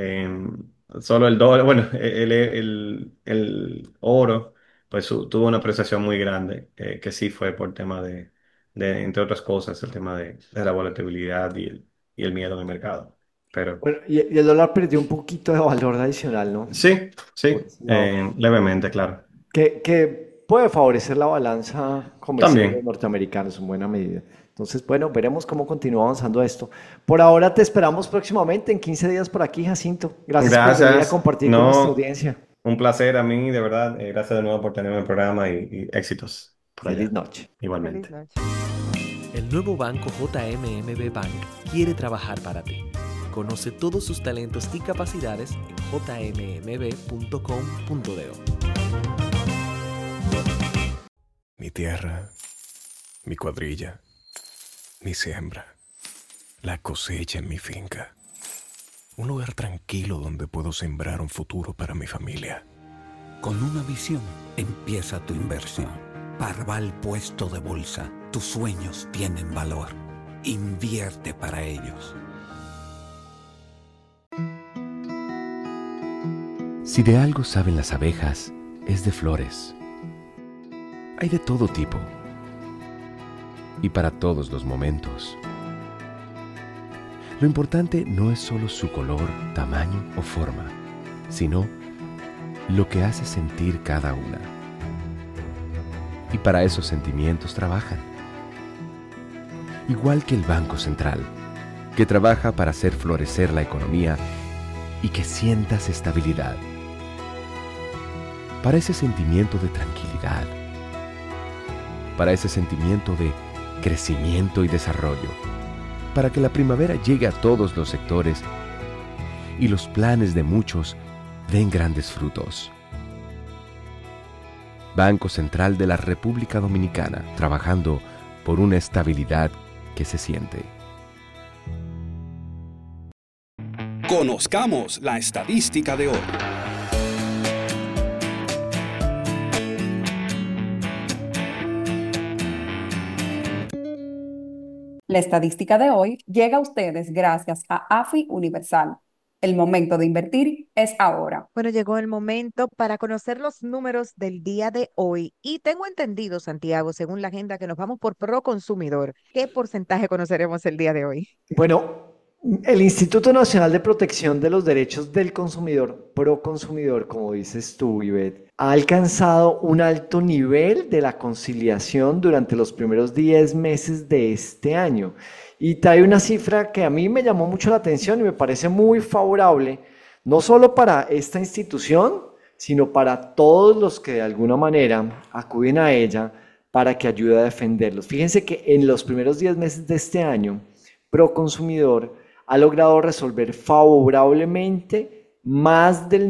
solo el dólar, bueno, el oro, pues tuvo una apreciación muy grande, que sí fue por tema entre otras cosas, el tema de la volatilidad y el miedo en el mercado. Pero Bueno, y el dólar perdió un poquito de valor adicional, ¿no? sí, Por sí, ese lado. levemente, claro. Que puede favorecer la balanza comercial de los También. norteamericanos en buena medida. Entonces, bueno, veremos cómo continúa avanzando esto. Por ahora te esperamos próximamente, en 15 días por aquí, Jacinto. Gracias por venir a Gracias. compartir con nuestra No, audiencia. un placer a mí, de verdad. Gracias de nuevo por tenerme en el programa y éxitos por Feliz allá. noche. Igualmente. Feliz noche. El nuevo banco JMMB Bank quiere trabajar para ti. Conoce todos sus talentos y capacidades en jmmb.com.do. Mi tierra, mi cuadrilla, mi siembra, la cosecha en mi finca. Un lugar tranquilo donde puedo sembrar un futuro para mi familia. Con una visión empieza tu inversión. Parval Puesto de Bolsa. Tus sueños tienen valor. Invierte para ellos. Si de algo saben las abejas, es de flores. Hay de todo tipo y para todos los momentos. Lo importante no es solo su color, tamaño o forma, sino lo que hace sentir cada una. Y para esos sentimientos trabajan. Igual que el Banco Central, que trabaja para hacer florecer la economía y que sientas estabilidad. Para ese sentimiento de tranquilidad. Para ese sentimiento de crecimiento y desarrollo. Para que la primavera llegue a todos los sectores y los planes de muchos den grandes frutos. Banco Central de la República Dominicana, trabajando por una estabilidad que se siente. Conozcamos la estadística de hoy. La estadística de hoy llega a ustedes gracias a AFI Universal. El momento de invertir es ahora. Bueno, llegó el momento para conocer los números del día de hoy. Y tengo entendido, Santiago, según la agenda, que nos vamos por Proconsumidor. ¿Qué porcentaje conoceremos el día de hoy? Bueno, el Instituto Nacional de Protección de los Derechos del Consumidor, Proconsumidor, como dices tú, Ivette, ha alcanzado un alto nivel de la conciliación durante los primeros 10 meses de este año. Y trae una cifra que a mí me llamó mucho la atención y me parece muy favorable, no solo para esta institución, sino para todos los que de alguna manera acuden a ella para que ayude a defenderlos. Fíjense que en los primeros 10 meses de este año, Proconsumidor ha logrado resolver favorablemente más del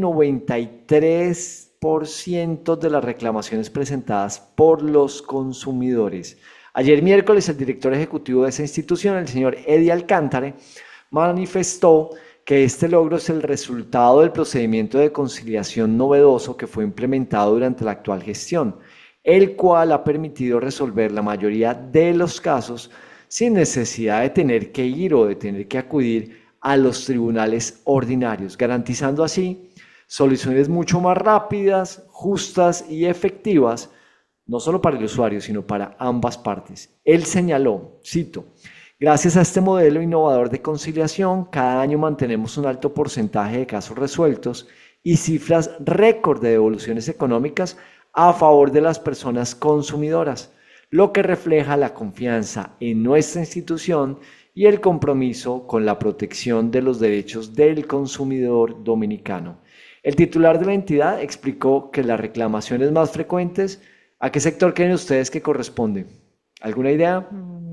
93% de las reclamaciones presentadas por los consumidores. Ayer miércoles, el director ejecutivo de esa institución, el señor Eddie Alcántara, manifestó que este logro es el resultado del procedimiento de conciliación novedoso que fue implementado durante la actual gestión, el cual ha permitido resolver la mayoría de los casos sin necesidad de tener que ir o de tener que acudir a los tribunales ordinarios, garantizando así soluciones mucho más rápidas, justas y efectivas, no solo para el usuario, sino para ambas partes. Él señaló, cito, gracias a este modelo innovador de conciliación, cada año mantenemos un alto porcentaje de casos resueltos y cifras récord de devoluciones económicas a favor de las personas consumidoras, lo que refleja la confianza en nuestra institución y el compromiso con la protección de los derechos del consumidor dominicano. El titular de la entidad explicó que las reclamaciones más frecuentes, ¿a qué sector creen ustedes que corresponde? ¿Alguna idea?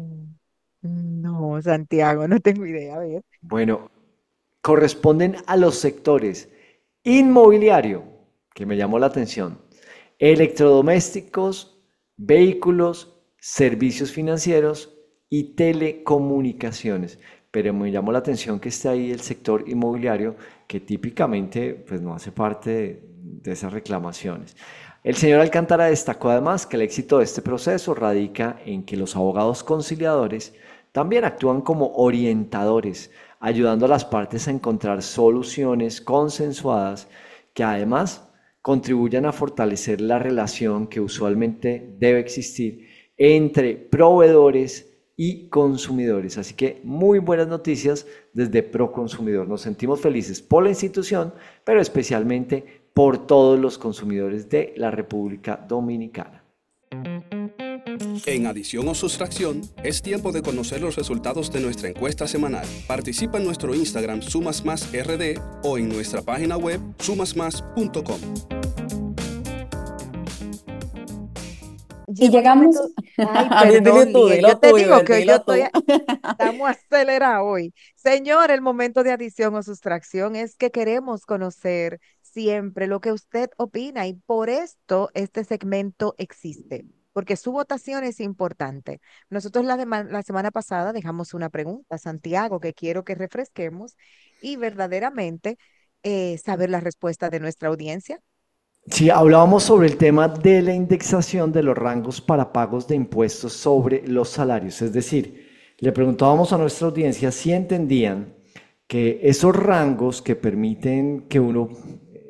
No, Santiago, no tengo idea. A ver. Bueno, corresponden a los sectores inmobiliario, que me llamó la atención, electrodomésticos, vehículos, servicios financieros y telecomunicaciones. Pero me llamó la atención que esté ahí el sector inmobiliario, que típicamente pues, no hace parte de esas reclamaciones. El señor Alcántara destacó además que el éxito de este proceso radica en que los abogados conciliadores también actúan como orientadores, ayudando a las partes a encontrar soluciones consensuadas que además contribuyan a fortalecer la relación que usualmente debe existir entre proveedores y consumidores. Así que muy buenas noticias desde Proconsumidor. Nos sentimos felices por la institución, pero especialmente por todos los consumidores de la República Dominicana. En adición o sustracción, es tiempo de conocer los resultados de nuestra encuesta semanal. Participa en nuestro Instagram SumasMásRD o en nuestra página web sumasmas.com. Y llegamos. Ay, perdón, Liel, yo te digo que yo estoy. Estamos acelerados hoy. Señor, el momento de adición o sustracción es que queremos conocer siempre lo que usted opina y por esto este segmento existe, porque su votación es importante. Nosotros la semana pasada dejamos una pregunta, Santiago, que quiero que refresquemos y verdaderamente saber la respuesta de nuestra audiencia. Sí, hablábamos sobre el tema de la indexación de los rangos para pagos de impuestos sobre los salarios. Es decir, le preguntábamos a nuestra audiencia si entendían que esos rangos que permiten que uno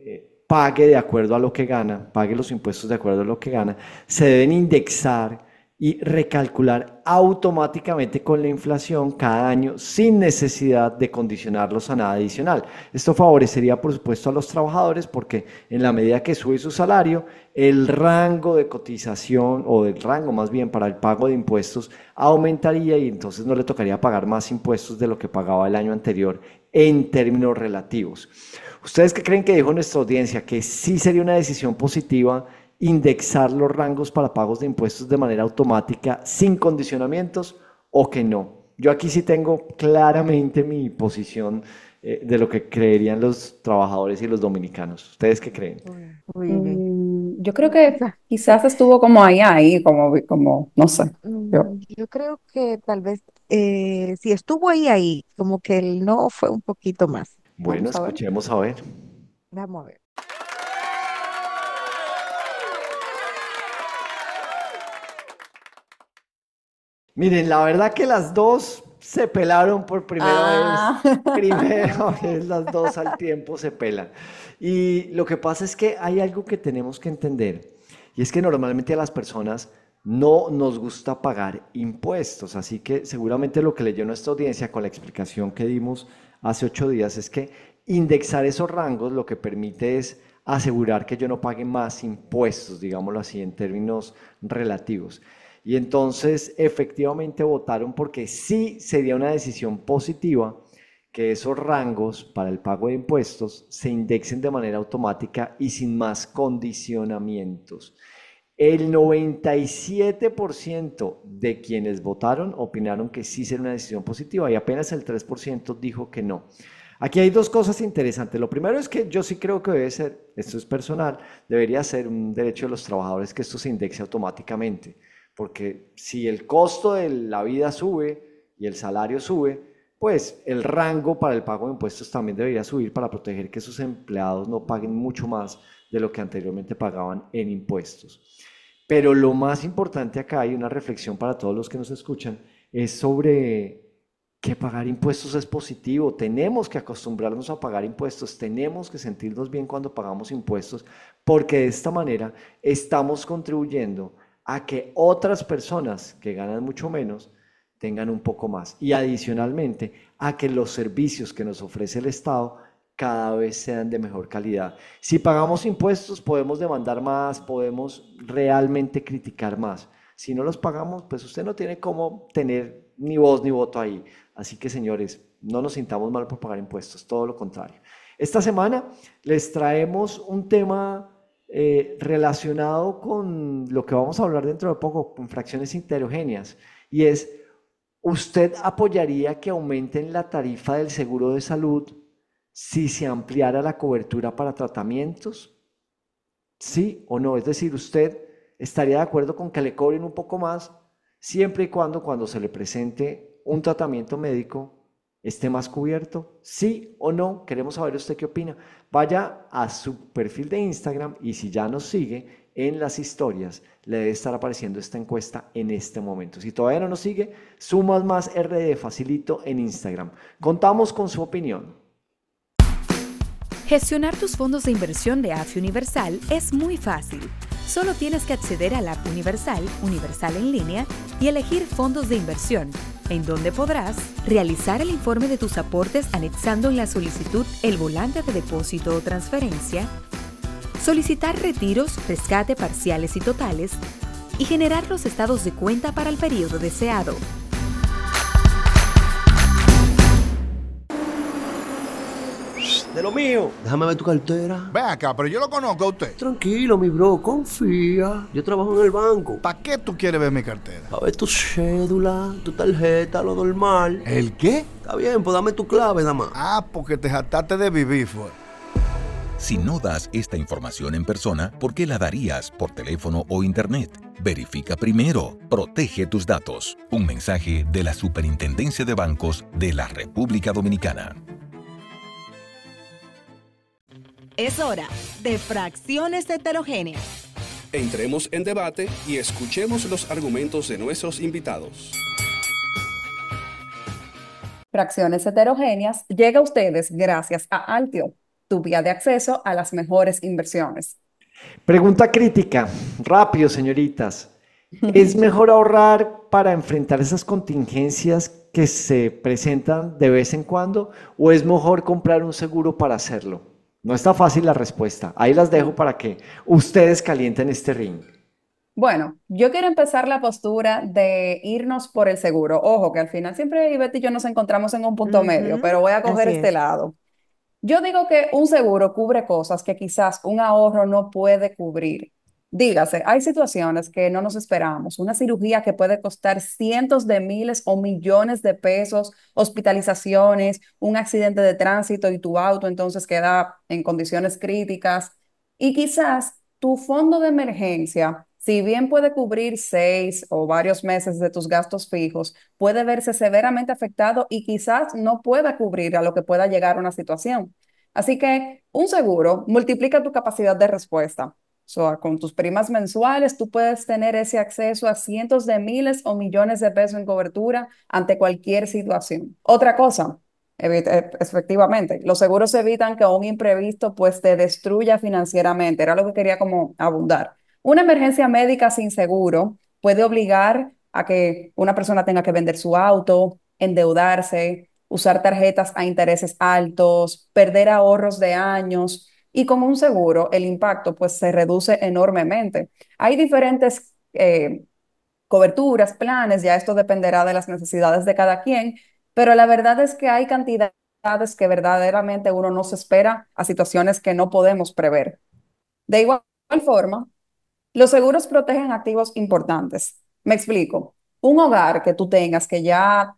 pague de acuerdo a lo que gana, pague los impuestos de acuerdo a lo que gana, se deben indexar y recalcular automáticamente con la inflación cada año sin necesidad de condicionarlos a nada adicional. Esto favorecería, por supuesto, a los trabajadores porque en la medida que sube su salario, el rango de cotización o el rango más bien para el pago de impuestos aumentaría y entonces no le tocaría pagar más impuestos de lo que pagaba el año anterior en términos relativos. ¿Ustedes qué creen que dijo nuestra audiencia? ¿Que sí sería una decisión positiva indexar los rangos para pagos de impuestos de manera automática sin condicionamientos o que no? Yo aquí sí tengo claramente mi posición de lo que creerían los trabajadores y los dominicanos. ¿Ustedes qué creen? Yo creo que quizás estuvo como ahí, como, no sé. Yo creo que tal vez si estuvo ahí, como que el no fue un poquito más. Bueno, Vamos a ver. escuchemos a ver. Vamos a ver. Miren, la verdad que las dos se pelaron por primera vez. Primera vez las dos al tiempo se pelan. Y lo que pasa es que hay algo que tenemos que entender. Y es que normalmente a las personas no nos gusta pagar impuestos. Así que seguramente lo que leyó nuestra audiencia con la explicación que dimos hace 8 días es que indexar esos rangos lo que permite es asegurar que yo no pague más impuestos, digámoslo así, en términos relativos. Y entonces efectivamente votaron porque sí sería una decisión positiva que esos rangos para el pago de impuestos se indexen de manera automática y sin más condicionamientos. El 97% de quienes votaron opinaron que sí sería una decisión positiva y apenas el 3% dijo que no. Aquí hay dos cosas interesantes. Lo primero es que yo sí creo que debe ser, esto es personal, debería ser un derecho de los trabajadores que esto se indexe automáticamente. Porque si el costo de la vida sube y el salario sube, pues el rango para el pago de impuestos también debería subir para proteger que sus empleados no paguen mucho más de lo que anteriormente pagaban en impuestos. Pero lo más importante acá, hay una reflexión para todos los que nos escuchan, es sobre que pagar impuestos es positivo. Tenemos que acostumbrarnos a pagar impuestos, tenemos que sentirnos bien cuando pagamos impuestos, porque de esta manera estamos contribuyendo a que otras personas que ganan mucho menos tengan un poco más y adicionalmente a que los servicios que nos ofrece el Estado cada vez sean de mejor calidad. Si pagamos impuestos podemos demandar más, podemos realmente criticar más. Si no los pagamos, pues usted no tiene cómo tener ni voz ni voto ahí. Así que señores, no nos sintamos mal por pagar impuestos, todo lo contrario. Esta semana les traemos un tema relacionado con lo que vamos a hablar dentro de poco, con fracciones heterogéneas, y es, ¿usted apoyaría que aumenten la tarifa del seguro de salud si se ampliara la cobertura para tratamientos? ¿Sí o no? Es decir, ¿usted estaría de acuerdo con que le cobren un poco más siempre y cuando se le presente un tratamiento médico esté más cubierto? ¿Sí o no? Queremos saber usted qué opina. Vaya a su perfil de Instagram y si ya nos sigue en las historias, le debe estar apareciendo esta encuesta en este momento. Si todavía no nos sigue, Sumas Más RD, facilito en Instagram. Contamos con su opinión. Gestionar tus fondos de inversión de AFI Universal es muy fácil. Solo tienes que acceder a la app Universal, Universal en línea, y elegir fondos de inversión, en donde podrás realizar el informe de tus aportes anexando en la solicitud el volante de depósito o transferencia, solicitar retiros, rescate parciales y totales, y generar los estados de cuenta para el periodo deseado. De lo mío. Déjame ver tu cartera. Ven acá, pero yo lo conozco a usted. Tranquilo, mi bro, confía. Yo trabajo en el banco. ¿Para qué tú quieres ver mi cartera? A ver tu cédula, tu tarjeta, lo normal. ¿El qué? Está bien, pues dame tu clave, dama. Ah, porque te jactaste de vivir, fue. Si no das esta información en persona, ¿por qué la darías por teléfono o internet? Verifica primero. Protege tus datos. Un mensaje de la Superintendencia de Bancos de la República Dominicana. Es hora de fracciones heterogéneas. Entremos en debate y escuchemos los argumentos de nuestros invitados. Fracciones heterogéneas llega a ustedes gracias a Altio, tu vía de acceso a las mejores inversiones. Pregunta crítica, rápido señoritas. ¿Es mejor ahorrar para enfrentar esas contingencias que se presentan de vez en cuando o es mejor comprar un seguro para hacerlo? No está fácil la respuesta. Ahí las dejo para que ustedes calienten este ring. Bueno, yo quiero empezar la postura de irnos por el seguro. Ojo, que al final siempre Ivette y yo nos encontramos en un punto medio, Ujú, pero voy a coger así este es. lado. Yo digo que un seguro cubre cosas que quizás un ahorro no puede cubrir. Dígase, hay situaciones que no nos esperamos, una cirugía que puede costar cientos de miles o millones de pesos, hospitalizaciones, un accidente de tránsito y tu auto entonces queda en condiciones críticas. Y quizás tu fondo de emergencia, si bien puede cubrir 6 o varios meses de tus gastos fijos, puede verse severamente afectado y quizás no pueda cubrir a lo que pueda llegar una situación. Así que un seguro multiplica tu capacidad de respuesta. So, con tus primas mensuales, tú puedes tener ese acceso a cientos de miles o millones de pesos en cobertura ante cualquier situación. Otra cosa, efectivamente, los seguros evitan que un imprevisto pues te destruya financieramente. Era lo que quería como abundar. Una emergencia médica sin seguro puede obligar a que una persona tenga que vender su auto, endeudarse, usar tarjetas a intereses altos, perder ahorros de años y con un seguro el impacto pues se reduce enormemente. Hay diferentes coberturas, planes, ya esto dependerá de las necesidades de cada quien, pero la verdad es que hay cantidades que verdaderamente uno no se espera a situaciones que no podemos prever. De igual forma, los seguros protegen activos importantes. Me explico. Un hogar que tú tengas que ya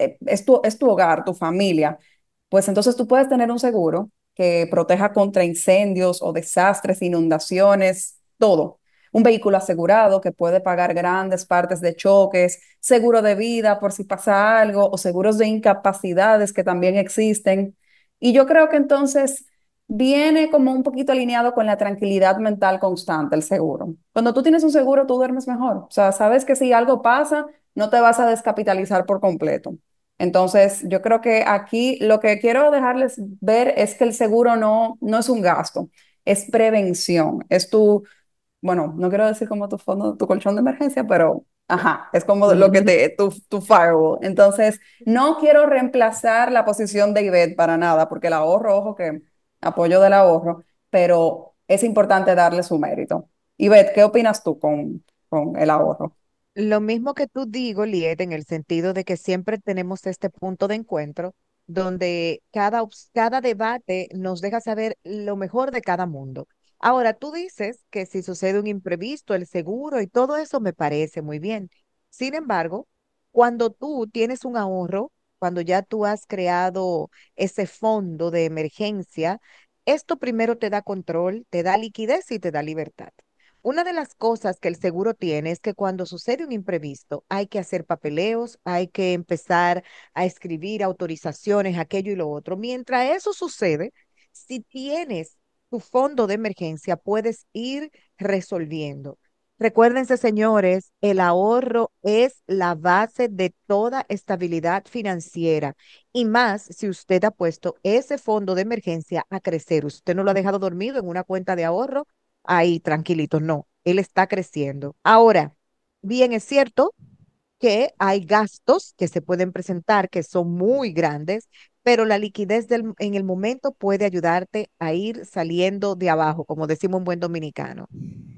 es tu hogar, tu familia, pues entonces tú puedes tener un seguro que proteja contra incendios o desastres, inundaciones, todo. Un vehículo asegurado que puede pagar grandes partes de choques, seguro de vida por si pasa algo o seguros de incapacidades que también existen. Y yo creo que entonces viene como un poquito alineado con la tranquilidad mental constante, el seguro. Cuando tú tienes un seguro, tú duermes mejor. O sea, sabes que si algo pasa, no te vas a descapitalizar por completo. Entonces, yo creo que aquí lo que quiero dejarles ver es que el seguro no es un gasto, es prevención. Es tu, bueno, no quiero decir como tu fondo, tu colchón de emergencia, pero ajá, es como lo que tu firewall. Entonces, no quiero reemplazar la posición de Ivette para nada, porque el ahorro, ojo que apoyo del ahorro, pero es importante darle su mérito. Ivette, ¿qué opinas tú con el ahorro? Lo mismo que tú digo, Liet, en el sentido de que siempre tenemos este punto de encuentro donde cada debate nos deja saber lo mejor de cada mundo. Ahora, tú dices que si sucede un imprevisto, el seguro y todo eso me parece muy bien. Sin embargo, cuando tú tienes un ahorro, cuando ya tú has creado ese fondo de emergencia, esto primero te da control, te da liquidez y te da libertad. Una de las cosas que el seguro tiene es que cuando sucede un imprevisto hay que hacer papeleos, hay que empezar a escribir autorizaciones, aquello y lo otro. Mientras eso sucede, si tienes tu fondo de emergencia, puedes ir resolviendo. Recuérdense, señores, el ahorro es la base de toda estabilidad financiera y más si usted ha puesto ese fondo de emergencia a crecer. Usted no lo ha dejado dormido en una cuenta de ahorro ahí tranquilito, no, él está creciendo. Ahora, bien es cierto que hay gastos que se pueden presentar que son muy grandes, pero la liquidez en el momento puede ayudarte a ir saliendo de abajo, como decimos un buen dominicano.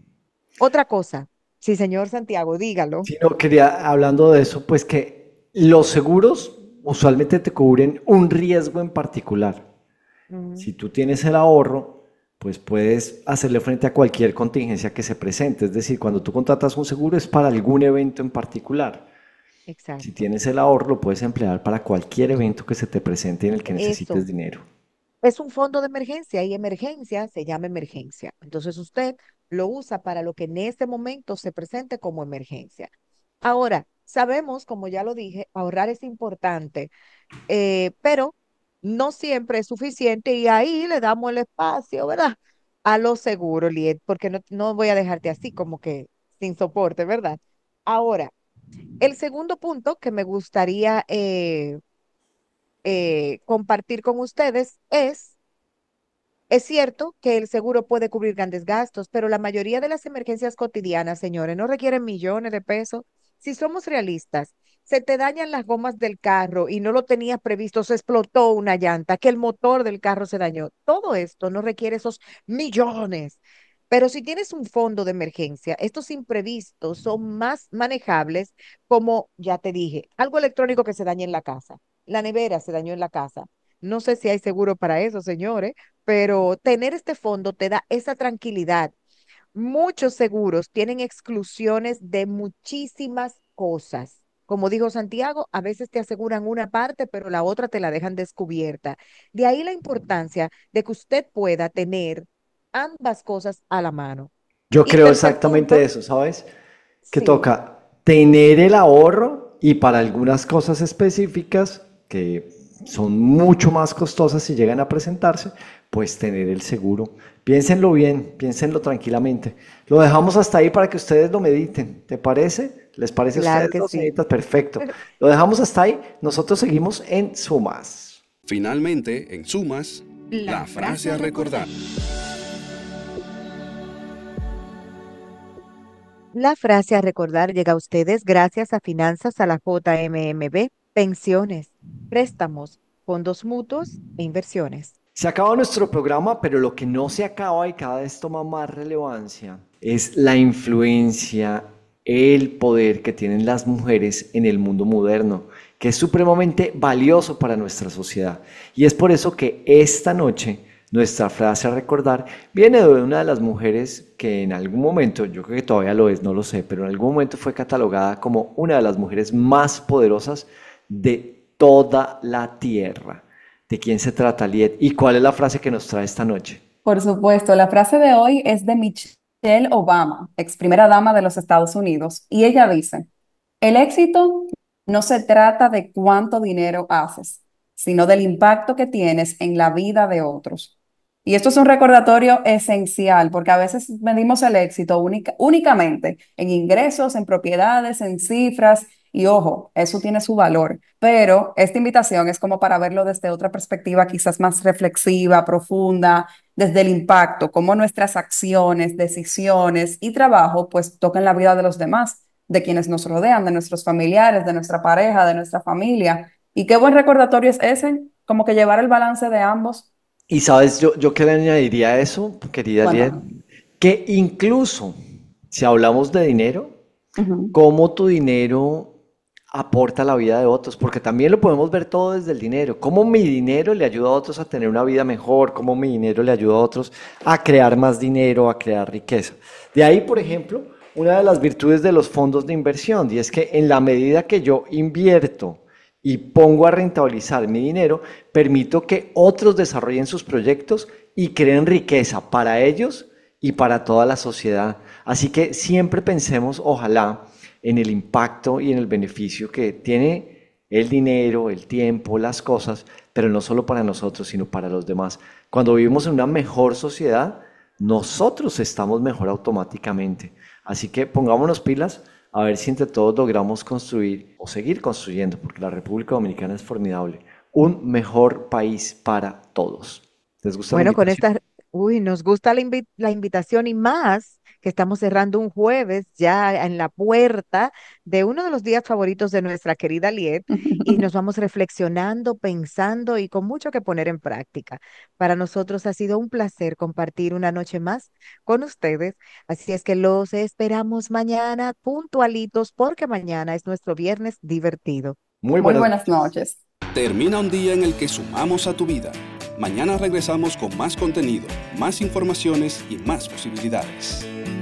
Otra cosa, sí, señor Santiago, dígalo. Si no, quería, hablando de eso, pues que los seguros usualmente te cubren un riesgo en particular. Ujú. Si tú tienes el ahorro, pues puedes hacerle frente a cualquier contingencia que se presente. Es decir, cuando tú contratas un seguro es para algún evento en particular. Si Exacto. tienes el ahorro, lo puedes emplear para cualquier evento que se te presente en el que necesites Eso. dinero. Es un fondo de emergencia y emergencia se llama emergencia. Entonces usted lo usa para lo que en ese momento se presente como emergencia. Ahora, sabemos, como ya lo dije, ahorrar es importante, pero no siempre es suficiente y ahí le damos el espacio, ¿verdad? A lo seguro, Liet, porque no voy a dejarte así como que sin soporte, ¿verdad? Ahora, el segundo punto que me gustaría compartir con ustedes es Es cierto que el seguro puede cubrir grandes gastos, pero la mayoría de las emergencias cotidianas, señores, no requieren millones de pesos. Si somos realistas, se te dañan las gomas del carro y no lo tenías previsto, se explotó una llanta, que el motor del carro se dañó. Todo esto no requiere esos millones. Pero si tienes un fondo de emergencia, estos imprevistos son más manejables, como ya te dije, algo electrónico que se dañe en la casa. La nevera se dañó en la casa. No sé si hay seguro para eso, señores, pero tener este fondo te da esa tranquilidad. Muchos seguros tienen exclusiones de muchísimas cosas. Como dijo Santiago, a veces te aseguran una parte, pero la otra te la dejan descubierta. De ahí la importancia de que usted pueda tener ambas cosas a la mano. Yo Y creo tercer exactamente punto, eso, ¿sabes? Que sí, toca tener el ahorro y para algunas cosas específicas que son mucho más costosas si llegan a presentarse, pues tener el seguro. Piénsenlo bien, piénsenlo tranquilamente. Lo dejamos hasta ahí para que ustedes lo mediten. ¿Te parece? ¿Les parece a claro ustedes que dos, sí. señoritas? Perfecto. Lo dejamos hasta ahí. Nosotros seguimos en Sumas. Finalmente, en Sumas, la frase a recordar. La frase a recordar llega a ustedes gracias a Finanzas a la JMMB, pensiones, préstamos, fondos mutuos e inversiones. Se acaba nuestro programa, pero lo que no se acaba y cada vez toma más relevancia es la influencia, el poder que tienen las mujeres en el mundo moderno, que es supremamente valioso para nuestra sociedad. Y es por eso que esta noche nuestra frase a recordar viene de una de las mujeres que en algún momento, yo creo que todavía lo es, no lo sé, pero en algún momento fue catalogada como una de las mujeres más poderosas de toda la tierra. ¿De quién se trata, Liet? ¿Y cuál es la frase que nos trae esta noche? Por supuesto, la frase de hoy es de Michelle Obama, ex primera dama de los Estados Unidos, y ella dice, el éxito no se trata de cuánto dinero haces, sino del impacto que tienes en la vida de otros. Y esto es un recordatorio esencial, porque a veces medimos el éxito únicamente en ingresos, en propiedades, en cifras, y ojo, eso tiene su valor, pero esta invitación es como para verlo desde otra perspectiva, quizás más reflexiva, profunda, desde el impacto, cómo nuestras acciones, decisiones y trabajo pues tocan la vida de los demás, de quienes nos rodean, de nuestros familiares, de nuestra pareja, de nuestra familia. Y qué buen recordatorio es ese, como que llevar el balance de ambos. Y sabes, yo qué le añadiría a eso, querida Liet, que incluso si hablamos de dinero, cómo tu dinero aporta a la vida de otros, porque también lo podemos ver todo desde el dinero, cómo mi dinero le ayuda a otros a tener una vida mejor, cómo mi dinero le ayuda a otros a crear más dinero, a crear riqueza. De ahí, por ejemplo, una de las virtudes de los fondos de inversión, y es que en la medida que yo invierto y pongo a rentabilizar mi dinero, permito que otros desarrollen sus proyectos y creen riqueza para ellos y para toda la sociedad. Así que siempre pensemos, ojalá, en el impacto y en el beneficio que tiene el dinero, el tiempo, las cosas, pero no solo para nosotros, sino para los demás. Cuando vivimos en una mejor sociedad, nosotros estamos mejor automáticamente. Así que pongámonos pilas a ver si entre todos logramos construir o seguir construyendo, porque la República Dominicana es formidable, un mejor país para todos. ¿Les gusta la Bueno, con invitación? nos gusta la invitación y más que estamos cerrando un jueves ya en la puerta de uno de los días favoritos de nuestra querida Liet y nos vamos reflexionando, pensando y con mucho que poner en práctica. Para nosotros ha sido un placer compartir una noche más con ustedes, así es que los esperamos mañana puntualitos porque mañana es nuestro viernes divertido. Muy buenas noches. Termina un día en el que sumamos a tu vida. Mañana regresamos con más contenido, más informaciones y más posibilidades.